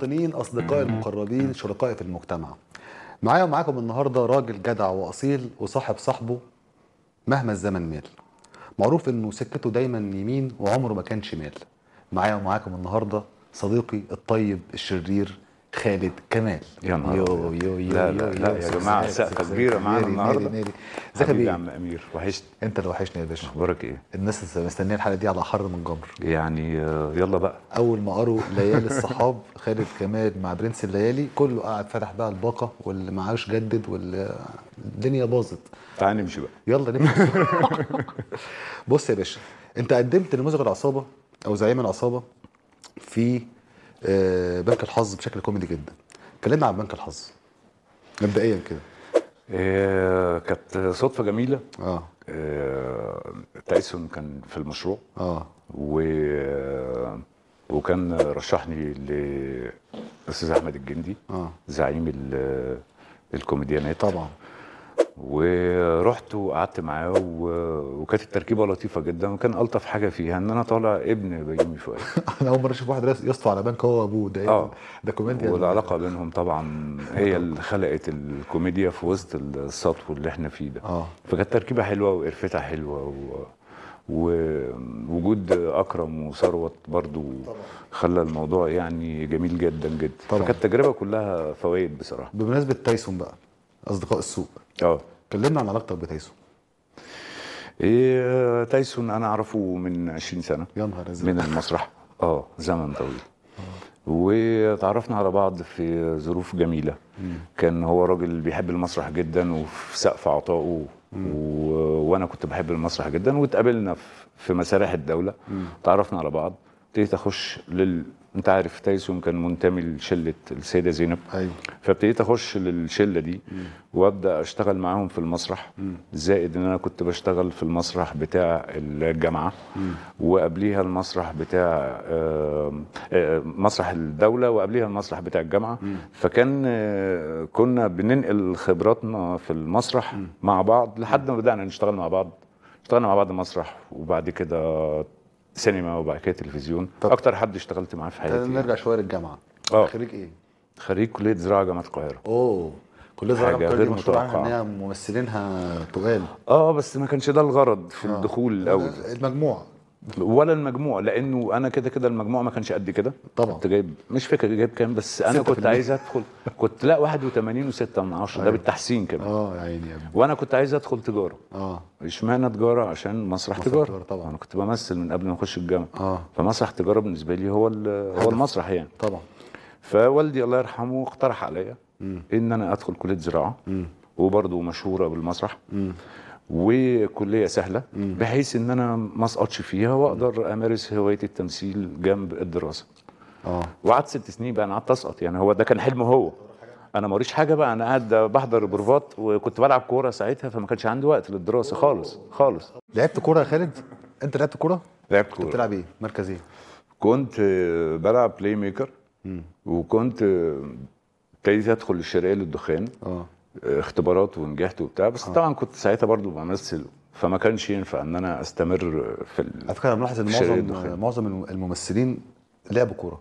المواطنين، أصدقائي المقربين، شركائي في المجتمع. معايا ومعاكم النهاردة راجل جدع وأصيل وصاحب صاحبه مهما الزمن مال. معروف إنه سكته دايما يمين وعمره ما كان شمال. معايا ومعاكم النهاردة صديقي الطيب الشرير خالد كمال. يا نهار أبيض. لا يا جماعه سقفه كبيره معانا النهارده. ازيك يا عم امير؟ وحشني. انت اللي وحشني يا باشا. اخبارك ايه؟ الناس مستنيه الحلقه دي على حر من جمر. يعني يلا بقى. اول ما قروا ليالي الصحاب خالد كمال مع برنس الليالي كله قاعد فتح بقى الباقه، واللي معاش جدد والدنيا باظت. تعال نمشي بقى. يلا نمشي. بص يا باشا، انت قدمت نموذج العصابه او زعيم العصابه في بنك الحظ بشكل كوميدي جدا. كلمنا عن بنك الحظ مبدئيا كده. كانت صدفه جميله. تايسون كان في المشروع. وكان رشحني للاستاذ احمد الجندي. زعيم الكوميديانات طبعا. ورحت وقعدت معاه وكانت التركيبه لطيفه جدا، وكان الطف حاجه فيها ان انا طالع ابن بيومي فؤاد. انا اول مره اشوف واحد يسطو على بنك هو وابوه ده. ده كوميديا. والعلاقه بينهم طبعا هي اللي خلقت الكوميديا في وسط السطو اللي احنا فيه ده. فكانت تركيبه حلوه وقرفتها حلوه ووجود اكرم وثروت برضو خلى الموضوع يعني جميل جدا جدا. فكانت التجربه كلها فوائد بصراحه. بمناسبه تايسون بقى، اصدقاء السوق، كلمنا عن علاقتك بتايسون. تايسون انا اعرفه من 20 سنه. يا نهار ازرق. من المسرح. زمن طويل. وتعرفنا على بعض في ظروف جميله. كان هو راجل بيحب المسرح جدا وفي سقف عطائه، وانا كنت بحب المسرح جدا، واتقابلنا في مسارح الدوله. تعرفنا على بعض، ابتديت اخش انت عارف تايسون كان منتمي لشله السيده زينب. ايوه. فابتديت اخش للشله دي وابدا اشتغل معاهم في المسرح. زائد ان انا كنت بشتغل في المسرح بتاع الجامعه، وقبليها المسرح بتاع مسرح الدوله، وقبليها المسرح بتاع الجامعه. فكان كنا بننقل خبراتنا في المسرح مع بعض لحد ما بدانا نشتغل مع بعض. اشتغلنا مع بعض مسرح، وبعد كده سينما، وبعد كده تلفزيون. اكتر حد اشتغلت معاه في حياتي. نرجع شويه للجامعه. خريج ايه؟ خريج كليه زراعه جامعه القاهره. كليه زراعه جامعه غير القاهره مشهور عنها متوقعه. ان هي ممثلينها تقال. بس ما كانش ده الغرض في الدخول الاول. المجموع ولا المجموع، لانه انا كده المجموع ما كانش قد كده. طبعا. كنت جايب، مش فاكر جايب كام، بس انا كنت عايز ادخل. كنت 81.6 ده بالتحسين كمان. يا عيني يا ابني. وانا كنت عايز ادخل تجاره. اشمعنى تجاره؟ عشان مسرح تجاره. طبعا. انا كنت بمثل من قبل ما اخش الجامعه. فمسرح تجاره بالنسبه لي هو المسرح يعني. طبعا. فوالدي الله يرحمه اقترح عليا ان انا ادخل كليه زراعه، وبرضه مشهوره بالمسرح، وكليه سهله بحيث ان انا ما اسقطش فيها واقدر امارس هوايه التمثيل جنب الدراسه. وقعدت 6 سنين بقى انا قعدت اسقط، يعني هو ده كان حلمه هو. انا ما وريش حاجه بقى، انا قاعد بحضر بروفات، وكنت بلعب كوره ساعتها، فما كانش عندي وقت للدراسه خالص خالص. لعبت كوره يا خالد؟ انت لعبت كوره؟ لعبت كوره. بتلعب ايه؟ مركز ايه؟ كنت بلعب بلاي ميكر. وكنت ابتديت ادخل الشرقيه للدخان. اختبارات ونجحت وبتاع، بس طبعا كنت ساعتها برضو بمثل، فما كانش ينفع ان انا استمر في على فكره انا ملاحظ ان معظم الممثلين لعبوا كوره.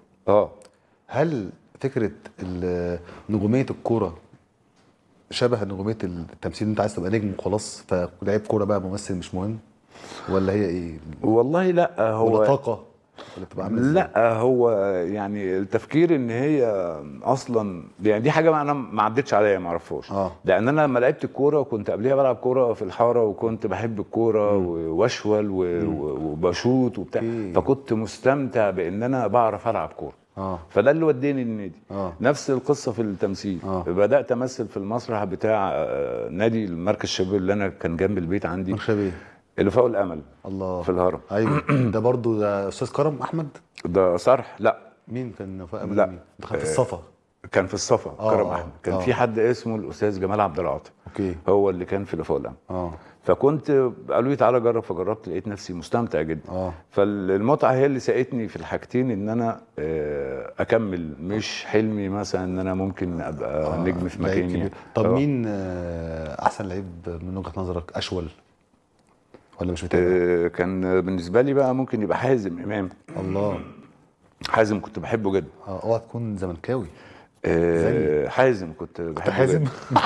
هل فكره نجوميه الكوره شبه نجوميه التمثيل؟ انت عايز تبقى نجم وخلاص فلعب كوره بقى ممثل مش مهم، ولا هي ايه؟ والله لا، هو ولا طاقه، ولا تبقى عامل ازاي؟ لا، هو يعني التفكير ان هي اصلا يعني دي حاجه انا ما عدتش عليا، ما اعرفهاش. لان انا لما لعبت الكوره كنت قبليها بلعب كوره في الحاره، وكنت بحب الكوره واشول وبشوط وبتاع. فكنت مستمتع بان انا بعرف العب كوره. فده اللي وديني النادي. نفس القصه في التمثيل. بدات امثل في المسرح بتاع نادي المركز الشباب اللي انا كان جنب البيت عندي. اللي فوق الامل. الله. في الهرم. ايوه. ده برضو ده استاذ كرم احمد؟ ده صرح. لا. مين كان فوق الامل؟ لا. مين؟ ده كان في الصفا. كان في الصفا. كرم احمد. كان في حد اسمه الاستاذ جمال عبد العاطي. هو اللي كان في اللي فوق الامل. فكنت قالوا لي تعالى جرب، فجربت لقيت نفسي مستمتع جدا. فالمتعه هي اللي ساقتني في الحاجتين ان انا اكمل، مش حلمي مثلا ان انا ممكن ابقى نجم في مكاني. طب مين احسن لعيب من وجهه نظرك؟ اشول ولا مش متابع؟ كان بالنسبه لي بقى ممكن يبقى حازم امام. الله. حازم كنت بحبه جدا. اوعى تكون زملكاوي. حازم كنت بحبه حازم.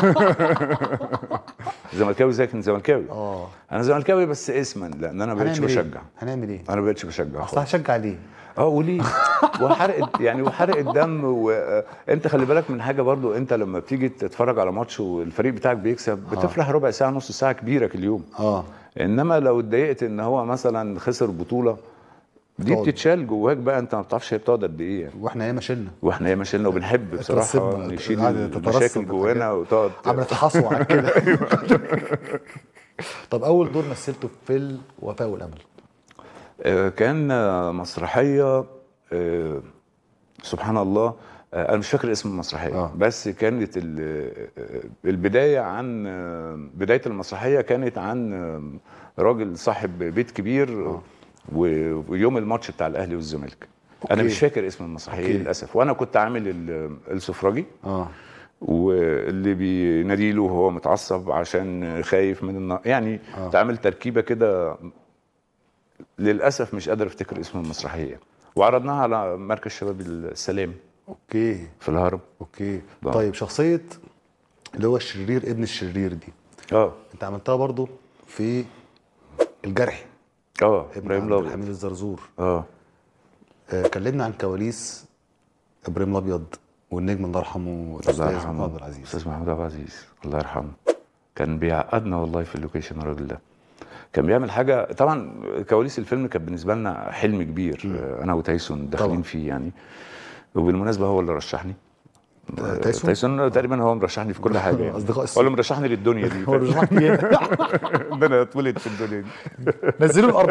زملكاوي زي كان زملكاوي. اه انا زملكاوي بس اسما، لان انا ما بقتش بشجع. هنعمل ايه؟ انا ما بقتش بشجع اصل هشجع ليه؟ وليه؟ وحرق الدم. وانت خلي بالك من حاجه برضو، انت لما بتيجي تتفرج على ماتش والفريق بتاعك بيكسب بتفرح ربع ساعه نص ساعه كبيره في اليوم. انما لو اتضايقت ان هو مثلا خسر بطوله دي بتتشال جواك بقى، انت ما بتعرفش هي بتقعد قد ايه يعني. واحنا ياما شلنا وبنحب بصراحه نشيل المشاكل جوانا وتقعد عملت حصوه على كده. طب اول دور مثلته في الوفاء والامل؟ كان مسرحيه سبحان الله. انا مش فاكر اسم المسرحيه. بس كانت البدايه عن بدايه المسرحيه كانت عن راجل صاحب بيت كبير ويوم الماتش بتاع الاهلي والزمالك. انا مش فاكر اسم المسرحيه للاسف. وانا كنت عامل السفراجي واللي بيناديله وهو متعصب عشان خايف من يعني تعمل تركيبه كده. للاسف مش قادر افتكر اسم المسرحيه. وعرضناها على مركز شباب السلام في الهرم. طيب شخصيه اللي هو الشرير ابن الشرير دي انت عملتها برضو في الجرح. ابراهيم الابيض، حميد الزرزور. كلمنا عن كواليس ابراهيم الابيض والنجم الله يرحمه الاستاذ محمود عبد العزيز. الاستاذ محمود عبد العزيز الله يرحمه كان بيعقدنا والله في اللوكيشن. الراجل ده كان بيعمل حاجه. طبعا كواليس الفيلم كانت بالنسبه لنا حلم كبير. انا وتايسون داخلين فيه يعني. وبالمناسبه هو اللي رشحني. تايسون تقريبا هو مرشحني في كل حاجه يعني. اصدقاء هو اللي مرشحني للدنيا دي. هو مرشحني ان انا اتولد في الدنيا دي. نزلوا الارض.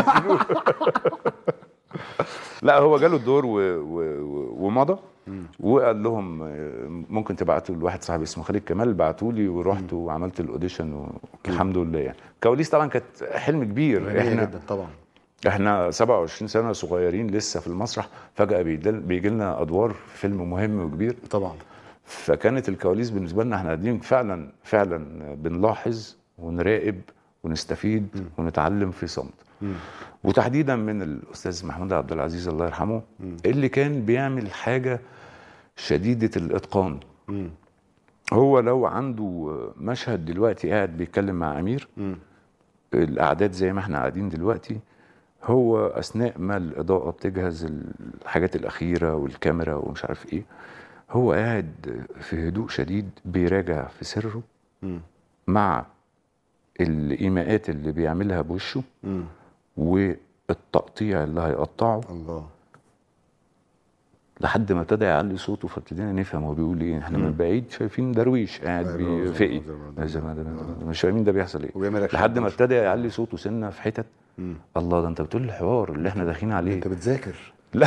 لا هو جاله الدور ومضى وقال لهم ممكن تبعتوا لواحد صاحبي اسمه خالد كمال. بعتوا لي ورحت وعملت الاوديشن والحمد لله يعني. كواليس طبعا كانت حلم كبير. احنا 27 سنه صغيرين لسه في المسرح، فجاه بيجي لنا ادوار في فيلم مهم وكبير طبعا. فكانت الكواليس بالنسبه لنا احنا قاعدين فعلا بنلاحظ ونراقب ونستفيد ونتعلم في صمت. وتحديدا من الاستاذ محمود عبد العزيز الله يرحمه اللي كان بيعمل حاجه شديده الاتقان. هو لو عنده مشهد دلوقتي قاعد بيتكلم مع امير، الاعداد زي ما احنا قاعدين دلوقتي، هو اثناء ما الاضاءه بتجهز الحاجات الاخيره والكاميرا ومش عارف ايه، هو قاعد في هدوء شديد بيراجع في سره مع الايماءات اللي بيعملها بوشه والتقطيع اللي هيقطعه الله لحد ما ابتدى يعلي صوته. فابتدينا نفهم هو بيقول ايه. احنا من بعيد شايفين درويش قاعد بيفقي مش فاهمين ده بيحصل ايه، لحد ما ابتدى يعلي صوته سنه في حتت. الله ده انت بتقول الحوار اللي احنا داخلين عليه. انت بتذاكر. لا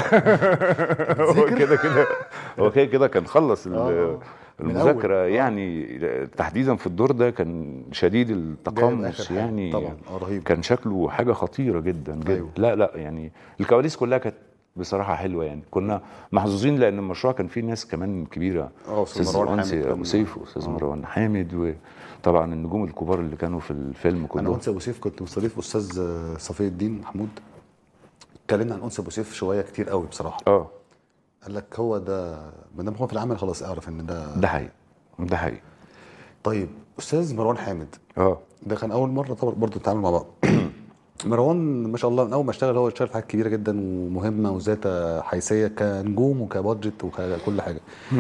هو كده كان خلص المذاكره يعني. تحديدا في الدور ده كان شديد التقمص يعني. طبعا رهيب. كان شكله حاجه خطيره جدا جدا. أيوه. لا يعني الكواليس كلها كانت بصراحه حلوه يعني. كنا محظوظين لان المشروع كان فيه ناس كمان كبيره. استاذ مروان حامد ابو سيف واستاذ مروان حامد وطبعا النجوم الكبار اللي كانوا في الفيلم كلهم. انا انسي ابو سيف كنت مستضيف استاذ صفي الدين محمود. اتكلمنا عن انس ابو سيف شويه كتير قوي بصراحه. قال لك هو ده ما دام هو في العمل خلاص اعرف ان ده حقيقي. طيب استاذ مروان حامد ده كان اول مره طبعا برضه نتعامل مع بعض. مروان ما شاء الله من اول ما اشتغل هو اشتغل في حاجات كبيره جدا ومهمه وذات حيثيه كنجوم وكبادجت وكل حاجه.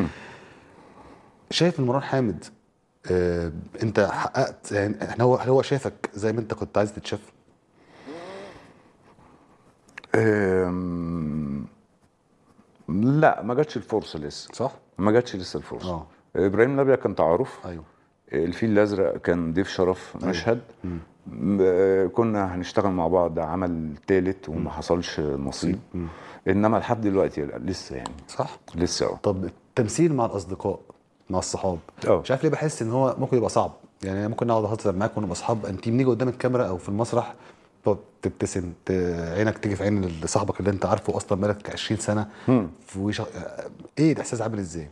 شايف ان مروان حامد انت حققت يعني هو شافك زي ما انت كنت عايز تتشاف؟ لا ما جاتش الفرصه لسه. صح؟ ما جاتش لسه الفرصه. ابراهيم الابيض كان تعارف. ايوه. الفيل الازرق كان ضيف شرف مشهد. كنا هنشتغل مع بعض عمل ثالث وما حصلش نصيب. انما لحد دلوقتي لسه يعني. صح؟ لسه. طب التمثيل مع الاصدقاء مع الصحاب مش عارف ليه بحس ان هو ممكن يبقى صعب يعني. ممكن نقعد اهزر معاك ونبقى اصحاب انتيم، نيجي قدام الكاميرا او في المسرح تقعد تبتسم، عينك تيجي في عين صاحبك اللي انت عارفه اصلا بقالك 20 سنه ايه الاحساس عامل ازاي؟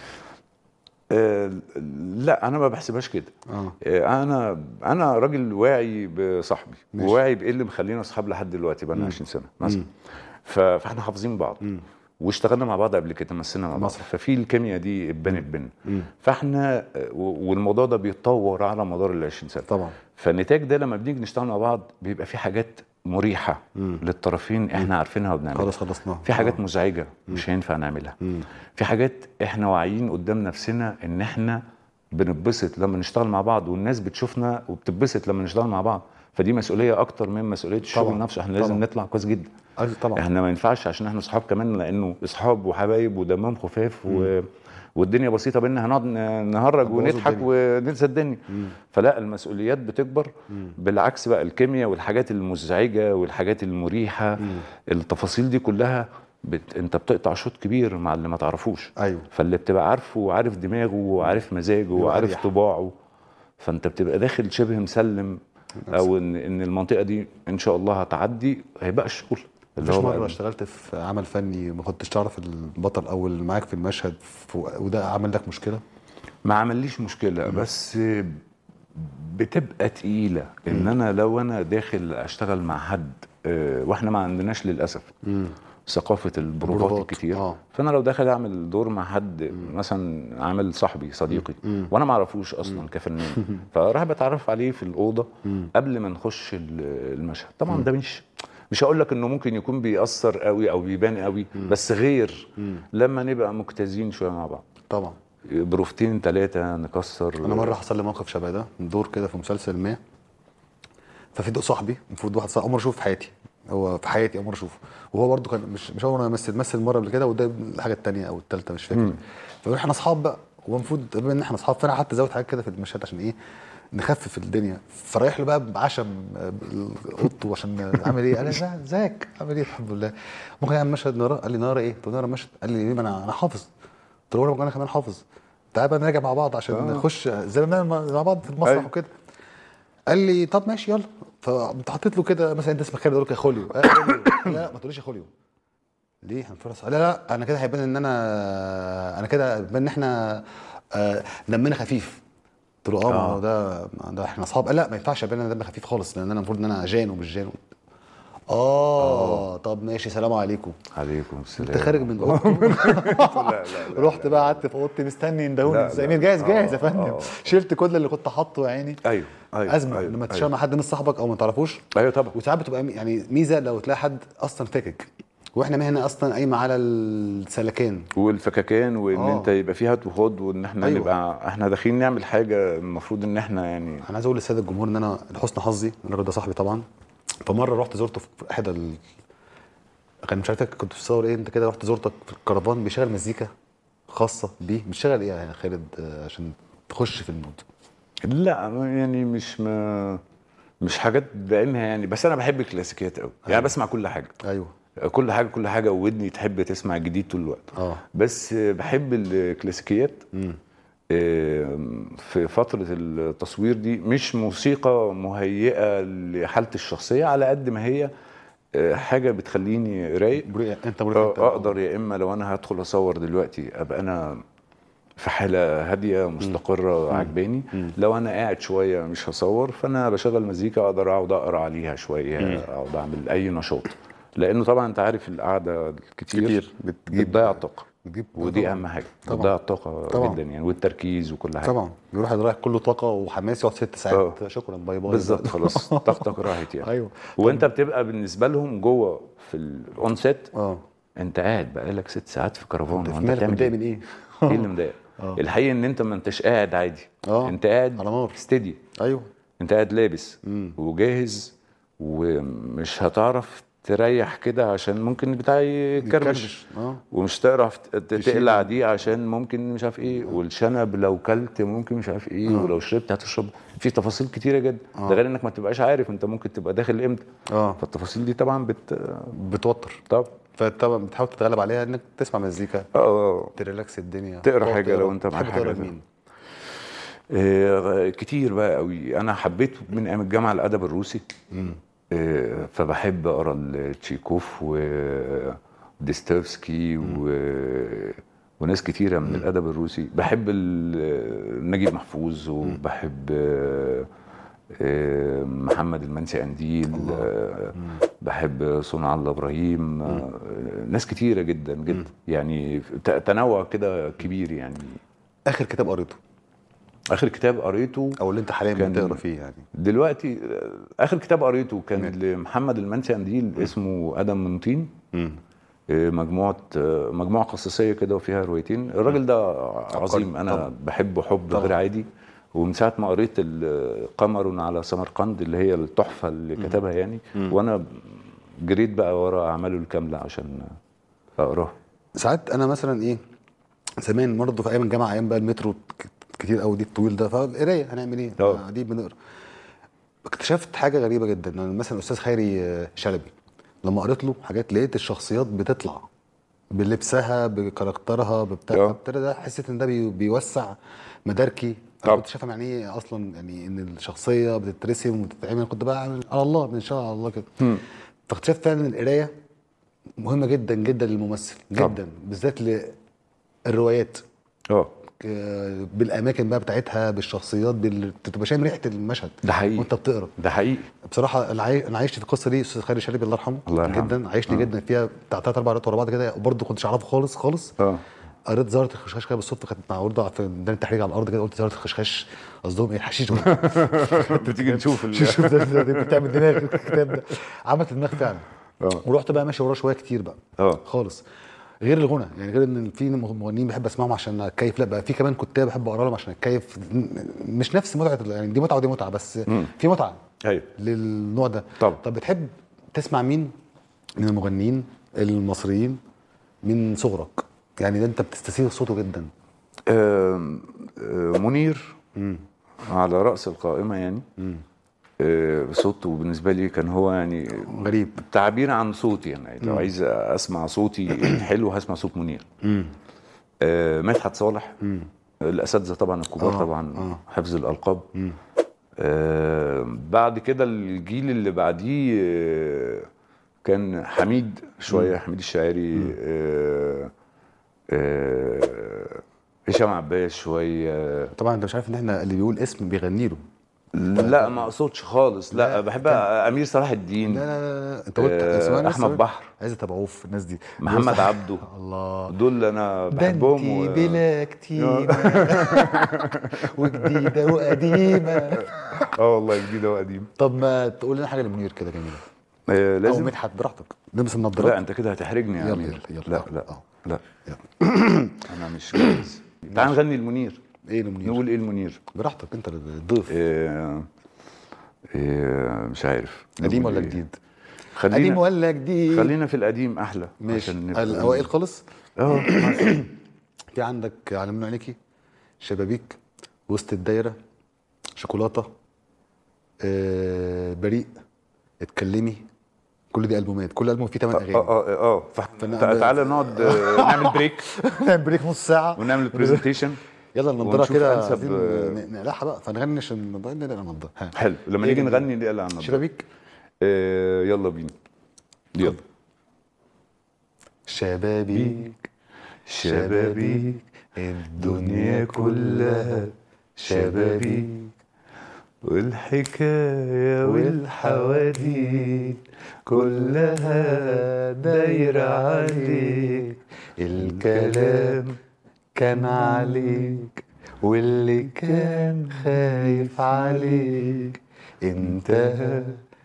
لا انا ما بحسبهاش كده. انا راجل واعي بصاحبي وواعي بايه اللي مخلينا اصحاب لحد دلوقتي بقى لنا 20 سنه مثلا. فاحنا حافظين بعض واشتغلنا مع بعض قبل كده، مثلنا مع بعض، ففي الكيمياء دي اتبنت بينا. فاحنا والموضوع ده بيتطور على مدار ال 20 سنه طبعا. فالنتاج ده لما بنيجي نشتغل مع بعض بيبقى في حاجات مريحه للطرفين احنا عارفينها وبنعملها، خلاص خلصناها. في حاجات مزعجه مش هينفع نعملها، في حاجات احنا واعيين قدام نفسنا ان احنا بنتبسط لما نشتغل مع بعض، والناس بتشوفنا وبتتبسط لما نشتغل مع بعض، فدي مسؤوليه اكتر من مسؤوليه الشغل نفسه. احنا لازم نطلع كويس جدا طبعا. احنا ما ينفعش عشان احنا اصحاب كمان، لانه اصحاب وحبايب ودمهم خفاف والدنيا بسيطه بينا هنقعد نهرج ونضحك وننسى الدنيا. فلا، المسؤوليات بتكبر. بالعكس بقى، الكيمياء والحاجات المزعجه والحاجات المريحه التفاصيل دي كلها انت بتقطع شوط كبير مع اللي ما تعرفوش. ايوه. فاللي بتبقى عارفه وعارف دماغه وعارف مزاجه وعارف طباعه، فانت بتبقى داخل شبه مسلم، او ان المنطقه دي ان شاء الله هتعدي، هيبقى الشغل. مفيش مرة اشتغلت في عمل فني ما كنتش تعرف البطل او اللي معاك في المشهد وده عمل لك مشكلة؟ ما عمليش مشكلة، بس بتبقى تقيلة ان انا لو انا داخل اشتغل مع حد واحنا ما عندناش للاسف ثقافة البروفات الكتير. فانا لو داخل اعمل دور مع حد مثلا عامل صاحبي صديقي وانا ما اعرفوش اصلا كفنان، فراح بتعرف عليه في الأوضة قبل ما نخش المشهد. طبعا ده مش هقول لك انه ممكن يكون بيأثر قوي او بيبان قوي، بس غير لما نبقى مجتازين شويه مع بعض. طبعا. بروفتين 3 نكسر. انا مره حصل لي موقف شبه ده، دور كده في مسلسل ما، ففي دور صاحبي المفروض واحد صاحبي عمري اشوفه في حياتي، هو في حياتي عمري اشوفه، وهو برده كان مش اول مره مثل مره قبل كده، وده الحاجه الثانيه او الثالثه مش فاكر. فاحنا اصحاب بقى، هو المفروض بما ان احنا اصحاب، فانا حتى زود حاجات كده في المشهد عشان ايه نخفف الدنيا. فرايح له بقى بعشم اوضته عشان اعمل ايه، قال لي ازيك عامل ايه الحمد لله، ممكن اعمل مشهد نهار؟ قال لي نهار ايه؟ قلت له نهار مشهد. قال لي ليه؟ ما انا حافظ. قلت له انا كمان حافظ، تعالى بقى نراجع مع بعض عشان نخش زي ما بنعمل مع بعض في المسرح وكده. قال لي طب ماشي يلا. فانت حطيت له كده مثلا انت اسمك خالد، اقول لك يا خوليو. لا ما تقوليش يا خوليو. ليه هنفرس؟ لا انا كده هيبان ان انا كده هيبان ان احنا دمنا خفيف. قلت له ما هو ده احنا اصحاب. قال لا ما ينفعش يبان ان دمي خفيف خالص، لان انا المفروض ان انا جان ومش جان. طب ماشي سلام عليكم. عليكم السلام. انت خارج من اوضته؟ لا رحت بقى قعدت في اوضتي مستني يندهوني سمير جاهز يا فندم. شلت كل اللي كنت حاطه يا عيني. ايوه ازمه لما تشتغل مع حد مش صاحبك او ما تعرفوش. ايوه طبعا. وساعات بتبقى يعني ميزه لو تلاقي حد اصلا فاكك، واحنا مهنه اصلا قايمه على السلكان والفككان، وان انت يبقى فيها هات وخد، وان احنا نبقى احنا داخلين نعمل حاجه المفروض ان احنا يعني. انا عايز اقول للساده الجمهور ان انا لحسن حظي الراجل ده صاحبي طبعا. فمره رحت زرته في احدى كان مش عارف كنت بتصور ايه انت كده، رحت زرتك في الكرفان بيشغل مزيكا خاصه بيه. بتشغل ايه يا خالد عشان تخش في المود؟ لا يعني مش حاجات بعينها يعني، بس انا بحب الكلاسيكيات قوي. يعني بسمع كل حاجه. كل حاجه وودني تحب تسمع جديد طول الوقت. بس بحب الكلاسيكيات. في فتره التصوير دي مش موسيقى مهيئه لحالتي الشخصيه على قد ما هي حاجه بتخليني رايق. انت اقدر يا اما لو انا هدخل اصور دلوقتي ابقى انا في حاله هاديه مستقره عجباني. لو انا قاعد شويه مش هصور، فانا بشغل مزيكا اقدر اقعد اقرا عليها شويه، اقعد اعمل اي نشاط، لانه طبعا انت عارف القعده الكتير بتضيع الطاقه، ودي اهم حاجه. بتضيع الطاقه جدا يعني، والتركيز وكل حاجه. طبعا بيروح رايح كله طاقه وحماس، يقعد 6 ساعات شكرا باي باي بالظبط، خلاص طاقتك راحت يعني. وانت بتبقى بالنسبه لهم جوه في الاون سيت انت قاعد بقالك 6 ساعات في كرفان، وانت متضايق من ايه؟ ايه اللي مضايق؟ الحقيقه ان انت ما انتش قاعد عادي، انت قاعد على نار استدي. انت قاعد لابس وجاهز، ومش هتعرف تريح كده عشان ممكن البتاع يكرمش، ومش تعرف تقلع دي عشان ممكن مش عارف ايه، والشنب لو كلت ممكن مش عارف ايه، ولو شربت هتشرب. في تفاصيل كتيره جدا. ده غير انك ما تبقاش عارف انت ممكن تبقى داخل امتى. فالتفاصيل دي طبعا بتوتر. فطبعا بتحاول تتغلب عليها انك تسمع مزيكا تريلاكس الدنيا، تقرا حاجه لو انت معاك حاجه. كتير بقى قوي. انا حبيت من ايام الجامعه الادب الروسي. فبحب اقرا تشيكوف وديستوفسكي وناس كتيره من الادب الروسي. بحب نجيب محفوظ، وبحب محمد المنسي قنديل. بحب صنع الله ابراهيم، ناس كتيره جدا جدا يعني، تنوع كده كبير يعني. اخر كتاب قريته اخر كتاب قريته او اللي انت حاليا كان بتقرا فيه يعني؟ دلوقتي اخر كتاب قريته كان لمحمد المنسي قنديل، اسمه ادم من طين. مجموعه قصصيه كده وفيها روايتين. الراجل ده عظيم، انا طبعا. بحبه حب طبعا. غير عادي. ومن ساعه ما قريت قمر على سمرقند اللي هي التحفه اللي كتبها يعني، وانا جريت بقى ورا اعماله الكامله عشان اقراها. ساعات انا مثلا ايه، زمان برضه في ايام الجامعه، ايام بقى المترو كتير قوي دي الطويل ده، فقرايه هنعمل ايه؟ قاعدين بنقرا. اكتشفت حاجه غريبه جدا، ان مثلا الاستاذ خيري شلبي لما قريت له حاجات لقيت الشخصيات بتطلع بلبسها بكاركترها ببتاع، فابتدى ده حسيت ان ده بيوسع مداركي. انا كنت شايفه يعني ايه اصلا، يعني ان الشخصيه بتترسم وتتعمل، كنت بقى على الله من شاء الله كده. فاكتشفت فعلا ان القرايه مهمه جدا جدا للممثل، جدا بالذات للروايات. بالاماكن بقى بتاعتها، بالشخصيات، تبقى شايف ريحه المشهد ده حقيقي وانت بتقرا. ده حقيقي بصراحه انا عشت في القصه دي. استاذ خيري شلبي الله يرحمه، الله يرحمه جدا عايشني جدا فيها بتاع 3 4 قراءات ورا بعض كده، برضه كنتش اعرفه خالص خالص. قريت زهره الخشخاش كده بالصدفه، كانت معروضه في ميدان التحرير على الارض كده، قلت زهره الخشخاش قصدهم ايه؟ الحشيش ده. بتيجي نشوف شوف ده بتعمل دماغ الكتاب ده، عملت دماغ فعلا. ورحت بقى ماشي وراه شويه كتير بقى خالص. غير الغنى يعني، غير ان في مغنيين بحب اسمعهم عشان اتكيف، لا بقى في كمان كتاب بحب اقرا لهم عشان اتكيف. مش نفس متعه يعني، دي متعه ودي متعه، بس في متعه للنوع ده. طب بتحب تسمع مين من المغنيين المصريين من صغرك يعني، ده انت بتستسيغ صوته جدا؟ منير على رأس القائمة يعني. صوته بالنسبة لي كان هو يعني غريب، تعبير عن صوتي يعني. لو عايز اسمع صوتي حلو هسمع صوت منير. مدحت صالح، الاساتذه طبعا الكبار طبعا، حفظ الالقاب. بعد كده الجيل اللي بعديه كان حميد شويه، حميد الشاعري، هشام عباس شويه. طبعا انت مش عارف ان احنا اللي بيقول اسم بيغني له. لا ما اقصدش خالص، لا بحب امير صلاح الدين. لا انت قلت احمد بحر، عايز اتابعوه الناس دي، محمد عبده. الله، دول انا بحبهم. بلا كتيمه وجديده وقديمه. والله جديده وقديمه. طب ما تقول لنا حاجه لمنير كده جميله. لازم. او مدحت براحتك، نلبس النضارات. لا انت كده هتحرجني يا امير. يلا لا لا لا انا مش جاهز. تعال نغني لمنير. ايه لمنير؟ نقول ايه لمنير؟ براحتك انت الضيف. مش عارف قديم ولا جديد؟ قديم ولا جديد؟ خلينا في القديم احلى. ماشي، الاوائل خالص. في عندك علمنا عينيكي، شبابيك، وسط الدايره، شوكولاته، بريء، اتكلمي. كل دي البومات، كل البوم فيه 8 اغاني. تعالى نقعد نعمل بريك. نعمل بريك نص ساعه ونعمل برزنتيشن. يلا النضاره كده نقلعها بقى، فنغني عشان النضاره. حلو، لما نيجي نغني نقلع النضاره. شبابيك. يلا بينا. يلا. شبابيك شبابيك الدنيا كلها شبابيك، والحكاية والحواديت كلها دايرة عليك. الكلام كان عليك واللي كان خايف عليك انتهى.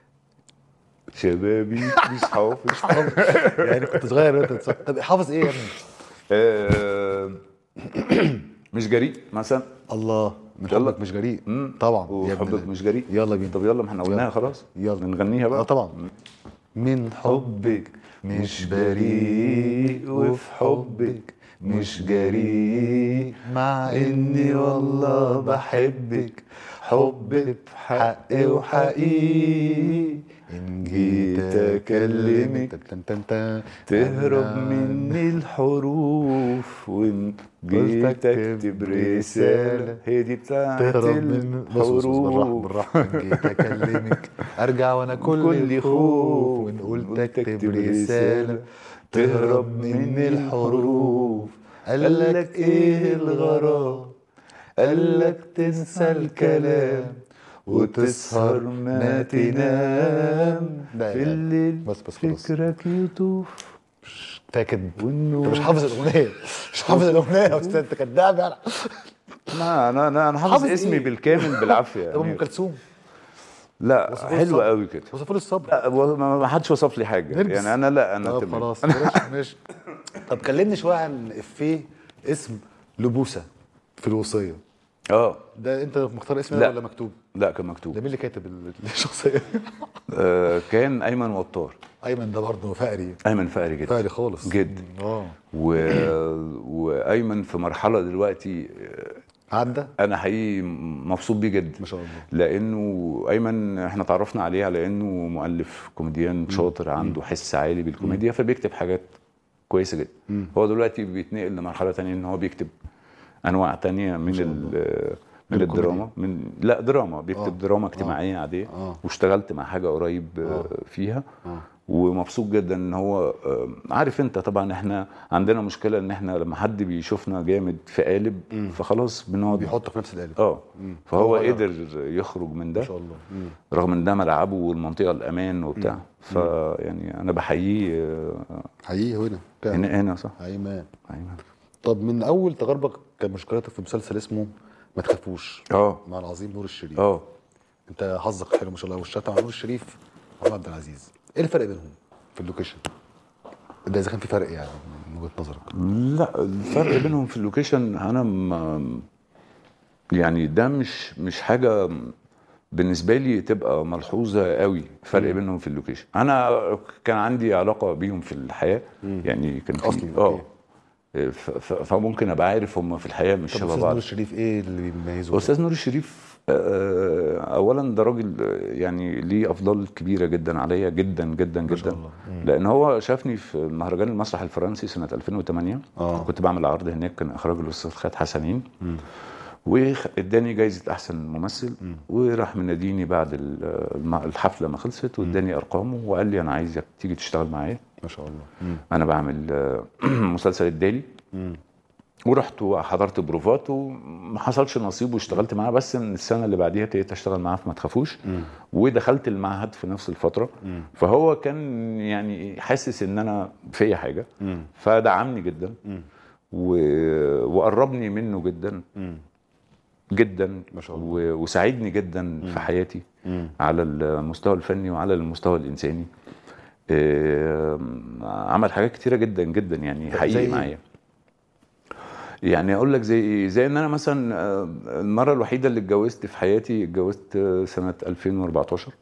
شبابيك مش حافظ يعني كنت صغير انت. طب حافظ ايه يا ابني؟ مش جريء مثلا. الله، من حبك مش جريء. طبعا حبك مش جريء. يلا بينا. طب يلا، ما احنا قلناها خلاص، يلا نغنيها بقى. طبعا. من حبك مش بريء وفي حبك مش جريء، مع اني والله بحبك حب بحق وحقيقي. إن جيت أكلمك تهرب مني الحروف، وإن جيت أكتب رسالة هي دي بتاعت الحروف. بالراحة. إن جيت أكلمك أرجع وأنا كل خوف، وإن قلت أكتب رسالة تهرب مني الحروف. قالك إيه الغرام؟ قالك تنسى الكلام وتسهر ما تنام لا، في لا. الليل بس خلاص. فكرك يطوف فاكد انت والنور مش حافظ الاغنيه، مش حافظ الاغنيه يا استاذ، انت كداب يعني. انا حافظ حافظ اسمي إيه؟ بالكامل بالعافيه طب ام يعني. كلثوم لا وصفوا لي حلو الصبر. قوي كده. وصفوا لي الصبر. لا ما حدش وصف لي حاجه نرجس. يعني، انا طب تمام. خلاص ماشي. طب كلمني شويه عن افيه اسم لبوسه في الوصيه. ده انت مختار الاسم ده لا ولا مكتوب؟ لا كان ده مكتوب. مين اللي كاتب الشخصيه؟ كان ايمن وطار. ايمن ده برضه فقري. ايمن فقري جدا. فقري خالص جدا. اه. وايمن في مرحله دلوقتي عدى. انا حقيقي مبسوط بيه جدا ما شاء الله. لانه ايمن احنا تعرفنا عليه على انه مؤلف كوميديان شاطر عنده حس عالي بالكوميديا، فبيكتب حاجات كويسه جدا. هو دلوقتي بيتنقل لمرحله تانية ان هو بيكتب انواع تانية من من الدراما، لا دراما، بيكتب دراما اجتماعيه عاديه. واشتغلت مع حاجه قريب فيها. ومبسوط جدا ان هو عارف انت طبعا احنا عندنا مشكله ان احنا لما حد بيشوفنا جامد في قالب فخلاص بنقعد بيحط في نفس القالب. فهو قدر يخرج من ده ما شاء الله. رغم ان ده ملعبه والمنطقه الامان وبتاع. فيعني انا بحييه حقيقي هنا صح. ايمن. ايمن. طب من اول تجربك كان مشكلتك في مسلسل اسمه ما تخافوش مع العظيم نور الشريف. انت حظك حلو ما شاء الله، واشتغلت مع نور الشريف وعمر عبد العزيز. ايه الفرق بينهم في اللوكيشن ده اذا كان في فرق يعني من وجهه نظرك؟ لا الفرق بينهم في اللوكيشن انا يعني ده مش حاجه بالنسبه لي تبقى ملحوظه قوي. فرق بينهم في اللوكيشن، انا كان عندي علاقه بيهم في الحياه يعني كان في اصلا فممكن ابقى عارف هم في الحياه مش شبه بعض. استاذ نور الشريف ايه اللي بيميزه؟ استاذ نور الشريف اولا ده راجل يعني ليه افضال كبيره جدا عليا جدا جدا جدا، لان هو شافني في مهرجان المسرح الفرنسي سنه 2008. كنت بعمل عرض هناك كان اخراج الاستاذ خالد حسنين، واداني جايزه احسن ممثل. وراح مناديني بعد الحفله ما خلصت واداني ارقامه وقال لي انا عايزك تيجي تشتغل معايا. ما شاء الله. انا بعمل مسلسل الدالي. ورحت وحضرت بروفات وما حصلش نصيب واشتغلت معاه، بس من السنه اللي بعديها ابتديت اشتغل معاه في ما تخافوش. ودخلت المعهد في نفس الفتره. فهو كان يعني حاسس ان انا فيا حاجه، فدعمني جدا وقربني منه جدا جدا ما شاء الله. وساعدني جدا في حياتي على المستوى الفني وعلى المستوى الانساني. عمل حاجات كتيره جدا جدا يعني حقيقي معايا. يعني اقول لك زي ان انا مثلا المره الوحيده اللي اتجوزت في حياتي اتجوزت سنه 2014.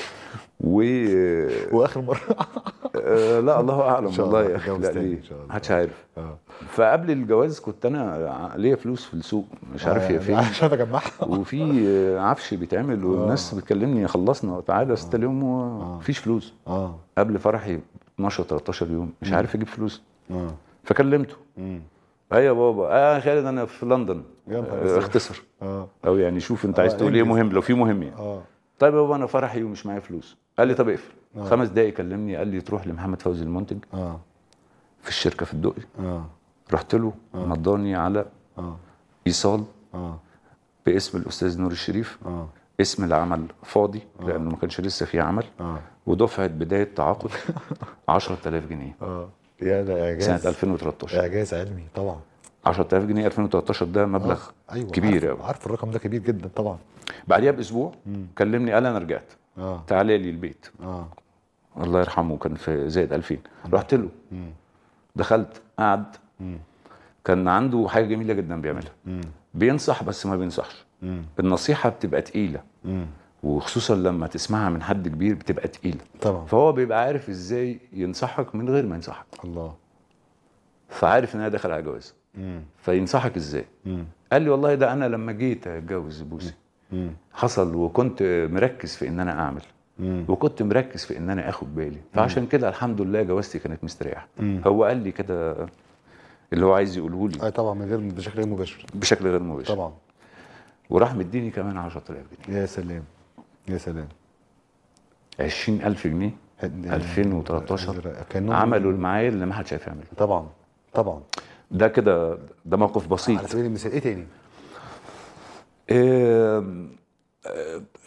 واخر مره لا الله اعلم والله يا اخي. لا ليه؟ ليه محدش عارف. فقبل الجواز كنت انا ليا فلوس في السوق مش عارف هي فين، عشان اجمعها. وفي عفش بيتعمل والناس بتكلمني خلصنا تعالى استلم ومفيش فلوس. قبل فرحي 12 13 يوم مش عارف اجيب فلوس. فكلمته ايوه يا بابا خالد انا في لندن اختصر او يعني شوف انت عايز تقول ايه مهم لو في مهم يعني. طيب يا بابا انا فرحي ومش معايا فلوس. قال لي طب اقفل. 5 دقايق كلمني قال لي تروح لمحمد فوزي المنتج في الشركه في الدقي. رحت له مضاني على ايصال باسم الاستاذ نور الشريف. اسم العمل فاضي لانه ما كانش لسه فيه عمل. ودفعه بدايه تعاقد 10000 جنيه يا اعجاز سنه 2013. اعجاز علمي طبعا. 10000 جنيه 2013 ده مبلغ أيوة كبير قوي. عارف الرقم ده كبير جدا طبعا. بعديها باسبوع كلمني قال انا رجعت تعالى لي البيت. الله يرحمه كان في زائد 2000. رحت له دخلت قعد. كان عنده حاجه جميله جدا بيعملها. بينصح بس ما بينصحش. النصيحه بتبقى تقيله وخصوصا لما تسمعها من حد كبير بتبقى تقيله طبعا. فهو بيبقى عارف ازاي ينصحك من غير ما ينصحك. الله. فعارف ان انا داخل على جواز فينصحك ازاي. قال لي والله ده انا لما جيت اتجوز بوسي حصل وكنت مركز في ان انا اعمل وكنت مركز في ان انا اخد بالي فعشان كده الحمد لله جوازتي كانت مستريحه. هو قال لي كده اللي هو عايز يقوله لي طبعا من غير بشكل غير مباشر. بشكل غير مباشر طبعا. وراح مديني كمان 10000 جنيه. يا سلام يا سلام. 20000 جنيه 2013 عملوا معايا اللي ما حدش شايف يعمله. طبعا طبعا. ده كده ده موقف بسيط. على سبيل المثال ايه تاني؟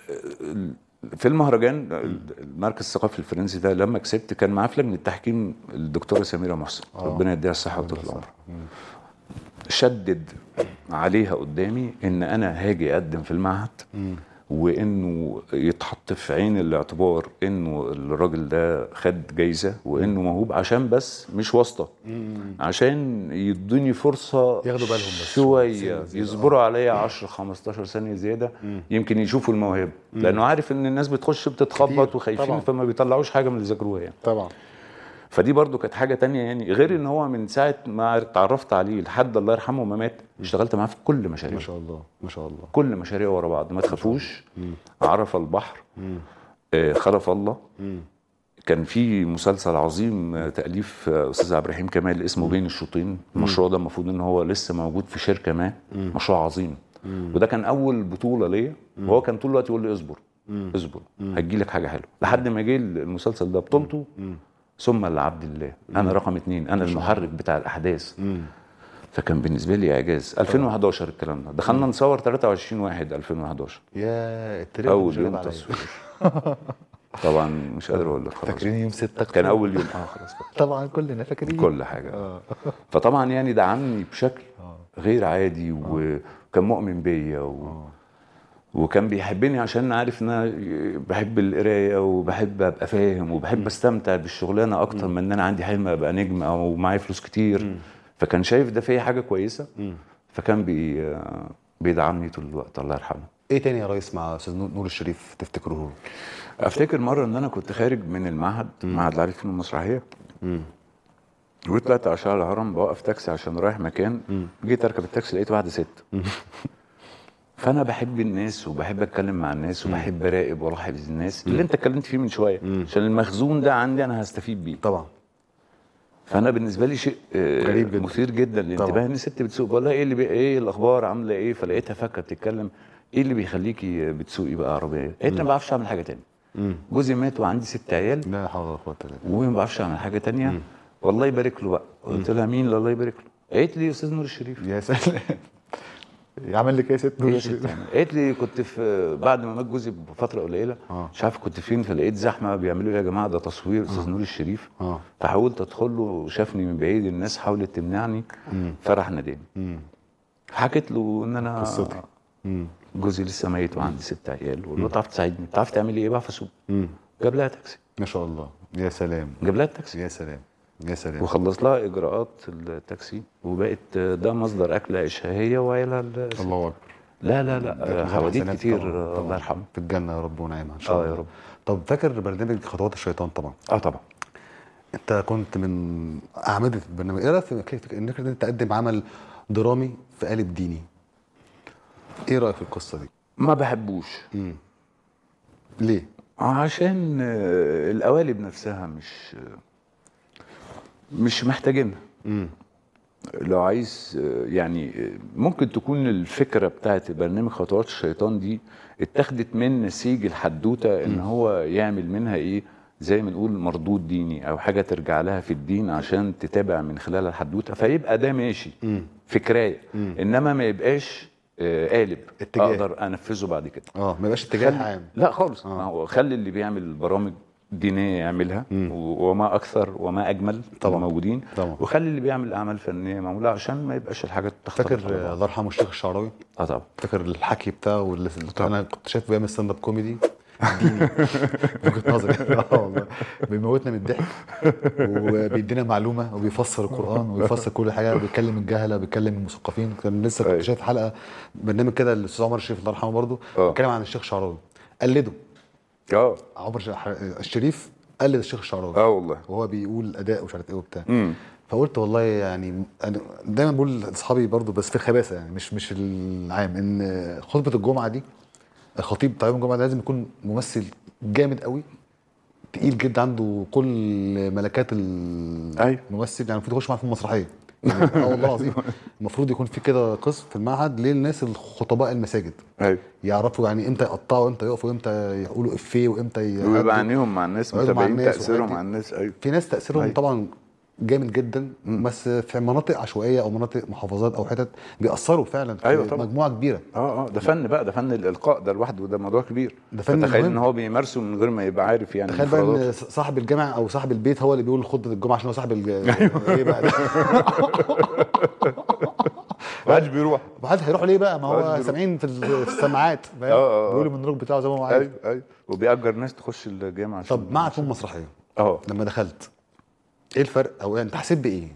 في المهرجان المركز الثقافي الفرنسي ده لما كسبت كان معاه في لجنه التحكيم الدكتوره سميره محسن، ربنا يديها الصحه وطول العمر. شدد عليها قدامي ان انا هاجي اقدم في المعهد، وانه يتحط في عين الاعتبار انه الراجل ده خد جايزه وانه موهوب، عشان بس مش واسطه، عشان يدوني فرصه ياخدوا بالهم بس شويه، يصبروا عليا 10 15 ثانيه زياده، يمكن يشوفوا الموهبه، لانه عارف ان الناس بتخش بتتخبط وخايفين طبعا. فما بيطلعوش حاجه من اللي ذاكروها يعني. طبعا. فدي برضو كانت حاجه تانية يعني، غير ان هو من ساعه ما اتعرفت عليه لحد الله يرحمه ما مات اشتغلت معاه في كل مشاريع. ما شاء الله ما شاء الله. كل مشاريع ورا بعض، ما تخافوش، عرف البحر، خلف الله، كان في مسلسل عظيم تأليف أستاذ عبد الرحيم كمال اسمه بين الشوطين. المشروع ده المفروض ان هو لسه موجود في شركه ما، مشروع عظيم، وده كان اول بطوله ليا، وهو كان طول الوقت يقول لي اصبر اصبر هتجي لك حاجه حلوه، لحد ما جه المسلسل ده بطولته ثم لعبد الله، انا رقم 2، انا المحرك بتاع الاحداث. فكان بالنسبه لي اعجاز. 2011 الكلام ده، دخلنا نصور 23/1/2011. يا التاريخ اول يوم تصوير. طبعا مش قادر اقول لك، خلاص فاكرين يوم 6 كان اول يوم. خلاص طبعا كلنا فاكرين كل حاجه. فطبعا يعني دعمني بشكل غير عادي، وكان مؤمن بيا وكان بيحبني عشان عارف ان انا بحب القرايه وبحب ابقى فاهم وبحب استمتع بالشغلانه اكتر من ان انا عندي حلم ابقى نجم او معايا فلوس كتير. فكان شايف ده فيا حاجه كويسه، فكان بيدعمني طول الوقت، الله يرحمه. ايه تاني يا ريس مع استاذ نور الشريف تفتكروه؟ افتكر مره ان انا كنت خارج من المعهد، معهد العالي للفنون المسرحيه، وطلعت على شارع الهرم بوقف تاكسي عشان رايح مكان، جيت اركب التاكسي لقيت واحده ست. فانا بحب الناس وبحب اتكلم مع الناس وبحب اراقب والاحظ الناس اللي انت اتكلمت فيه من شويه، عشان المخزون ده عندي انا هستفيد بيه طبعا. فانا بالنسبه لي شيء غريب جدا، مثير جدا للانتباه ان الست بتسوق، بقول لها ايه اللي ايه الاخبار عامله ايه، فلقيتها فاكره بتتكلم ايه اللي بيخليكي بتسوقي بقى عربيه؟ قالت لي ما بعرفش اعمل حاجه تاني، جوزي مات وعندي 6 عيال، لا حول ولا قوه الا بالله، وما بعرفش اعمل حاجه تانيه، والله يبارك له بقى. قلت لها مين اللي الله يبارك له؟ قالت لي استاذ نور الشريف. يا سلام، يعمل لك ايه يا ست نور الشريف؟ قالت لي كنت في بعد ما مات جوزي بفتره قليله مش عارف كنت فين، فلقيت زحمه بيعملوا ايه يا جماعه ده تصوير استاذ نور الشريف. فحاولت ادخل له، شافني من بعيد، الناس حاولت تمنعني، فراح ناداني. حكيت له ان انا قصتي جوزي لسه ميت وعندي 6 عيال، وقلت له تعرف تساعدني؟ تعرف تعمل ايه؟ بعرف اسوق. جاب لها تاكسي. ما شاء الله، يا سلام، جاب لها التاكسي. يا سلام يا سلام، وخلص لها اجراءات التاكسي، وبقت ده مصدر اكله عيشها هي وعيالها. الله اكبر. لا لا لا، حواديت كتير الله يرحمه، في الجنه يا رب ونعيمها ان شاء الله. يا رب. طب فاكر برنامج خطوات الشيطان؟ طبعا. طبعا. انت كنت من اعمده البرنامج، ايه رايك في انك انت تقدم عمل درامي في قالب ديني؟ ايه رايك في القصه دي؟ ما بحبوش. ليه؟ عشان القوالب نفسها مش محتاجينها. لو عايز يعني ممكن تكون الفكره بتاعت برنامج خطوات الشيطان دي اتاخدت من نسيج الحدوته، ان هو يعمل منها ايه زي ما نقول مردود ديني او حاجه ترجع لها في الدين عشان تتابع من خلال الحدوته، فيبقى ده ماشي فكرايه، انما ما يبقاش قالب اتجاه اقدر انفذه بعد كده. ما يبقاش اتجاه عام. لا خالص. ما هو خلي اللي بيعمل برامج دينيه يعملها، وما اكثر وما اجمل طبعا موجودين طبعا. وخلي اللي بيعمل اعمال فنيه معموله عشان ما يبقاش الحاجات تختلف. فاكر الله يرحمه الشيخ الشعراوي؟ طبعا. فاكر الحكي بتاعه واللي انا كنت شايفه بيعمل ستاند اب كوميدي ديني من وجهه نظري. والله بيموتنا من الضحك، وبيدينا معلومه وبيفسر القران وبيفسر كل حاجه، وبيكلم الجهله وبيكلم المثقفين. كان لسه كنت شايف حلقه برنامج كده الاستاذ عمر الشريف الله يرحمه برضه بيتكلم عن الشيخ الشعراوي، قلده. عمر الشريف قلد الشيخ الشعراوي والله، وهو بيقول اداء ومش عارف ايه وبتاع. فقلت والله يعني انا دايما بقول لاصحابي برضه بس في الخباثه يعني مش العام، ان خطبه الجمعه دي الخطيب بتاع يوم الجمعه لازم يكون ممثل جامد قوي، تقيل جدا، عنده كل ملكات الممثل، يعني المفروض يخش معاه في المسرحيه يعني. والله العظيم المفروض يكون في كده قسم في المعهد للناس الخطباء المساجد، يعرفوا يعني امتى يقطعوا، امتى يقفوا، امتى يقولوا افيه، وامتى ويبقى عينيهم مع الناس، متابعين تاثيرهم مع الناس. في ناس تاثيرهم طبعا جامد جدا، بس في مناطق عشوائيه او مناطق محافظات او حتت بيأثروا فعلا في أيوة طبعا. مجموعه كبيره. ده فن بقى، ده فن الالقاء ده لوحده، وده موضوع كبير. ده فن فتخيل مهم. ان هو بيمارسه من غير ما يبقى عارف يعني تخيل بقى ان مفرداته. صاحب الجامع او صاحب البيت هو اللي بيقول خطبه الجمعه عشان هو صاحب ايه بقى ده؟ محدش بيروح. محدش هيروح ليه بقى؟ ما محدش هو بيروح. سامعين في السماعات، فاهم؟ بيقولوا من النور بتاعه زي ما هو عايز. ايوه وبيأجر ناس تخش الجامعه عشان. طب مع فنون مسرحيه اه لما دخلت، ايه الفرق او انت حسيت بايه؟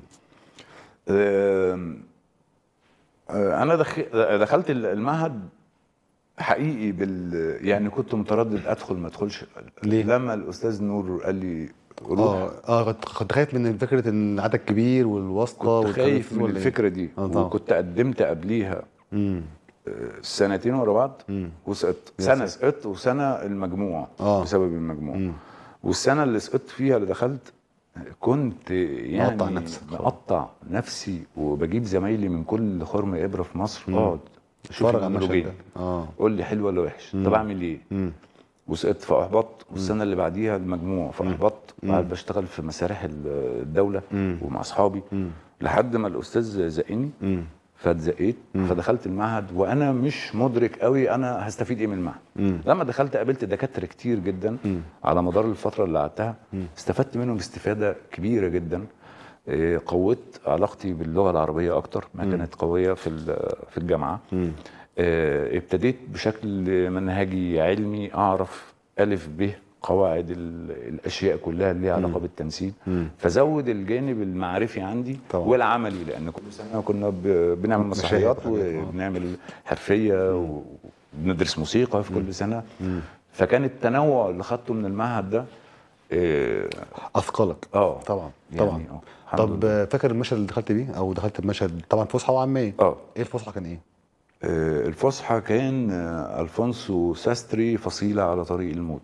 انا دخلت المعهد حقيقي يعني كنت متردد ادخل ما ادخلش. ليه؟ لما الاستاذ نور قال لي روح. كنت خايف من فكره ان عدد كبير والواسطه كنت خايف من الفكره دي. وكنت قدمت قبليها سنتين ورا بعض وسقطت. سنه سقطت وسنه المجموع بسبب المجموع. والسنه اللي سقطت فيها اللي دخلت كنت يعني مقطع نفسي وبجيب زمايلي من كل خرم ابره في مصر اقعد اشوف المونولوجين قول لي حلو ولا وحش. طب اعمل ايه؟ وسقطت فاحبطت. والسنه اللي بعديها المجموع فاحبطت. وقعد بشتغل في مسارح الدوله ومع اصحابي لحد ما الاستاذ زقني فاتزقيت. فدخلت المعهد وانا مش مدرك قوي انا هستفيد ايه من المعهد. لما دخلت قابلت دكاتره كتير جدا على مدار الفتره اللي قعدتها، استفدت منهم استفاده كبيره جدا. قوت علاقتي باللغه العربيه اكتر ما كانت قويه في الجامعه. ابتديت بشكل منهجي علمي اعرف الف ب قواعد الاشياء كلها اللي ليها علاقه بالتمثيل. فزود الجانب المعرفي عندي طبعا. والعملي، لان كل سنه كنا بنعمل مسرحيات وبنعمل حرفيه وبندرس موسيقى في كل سنه. فكان التنوع اللي خدته من المعهد ده اثقلك. طبعا طبعا. يعني طب فاكر المشهد اللي دخلت بيه او دخلت بمشهد طبعا فسحه وعاميه؟ ايه الفسحه كان ايه؟ الفسحه كان الفونسو ساستري فصيله على طريق الموت.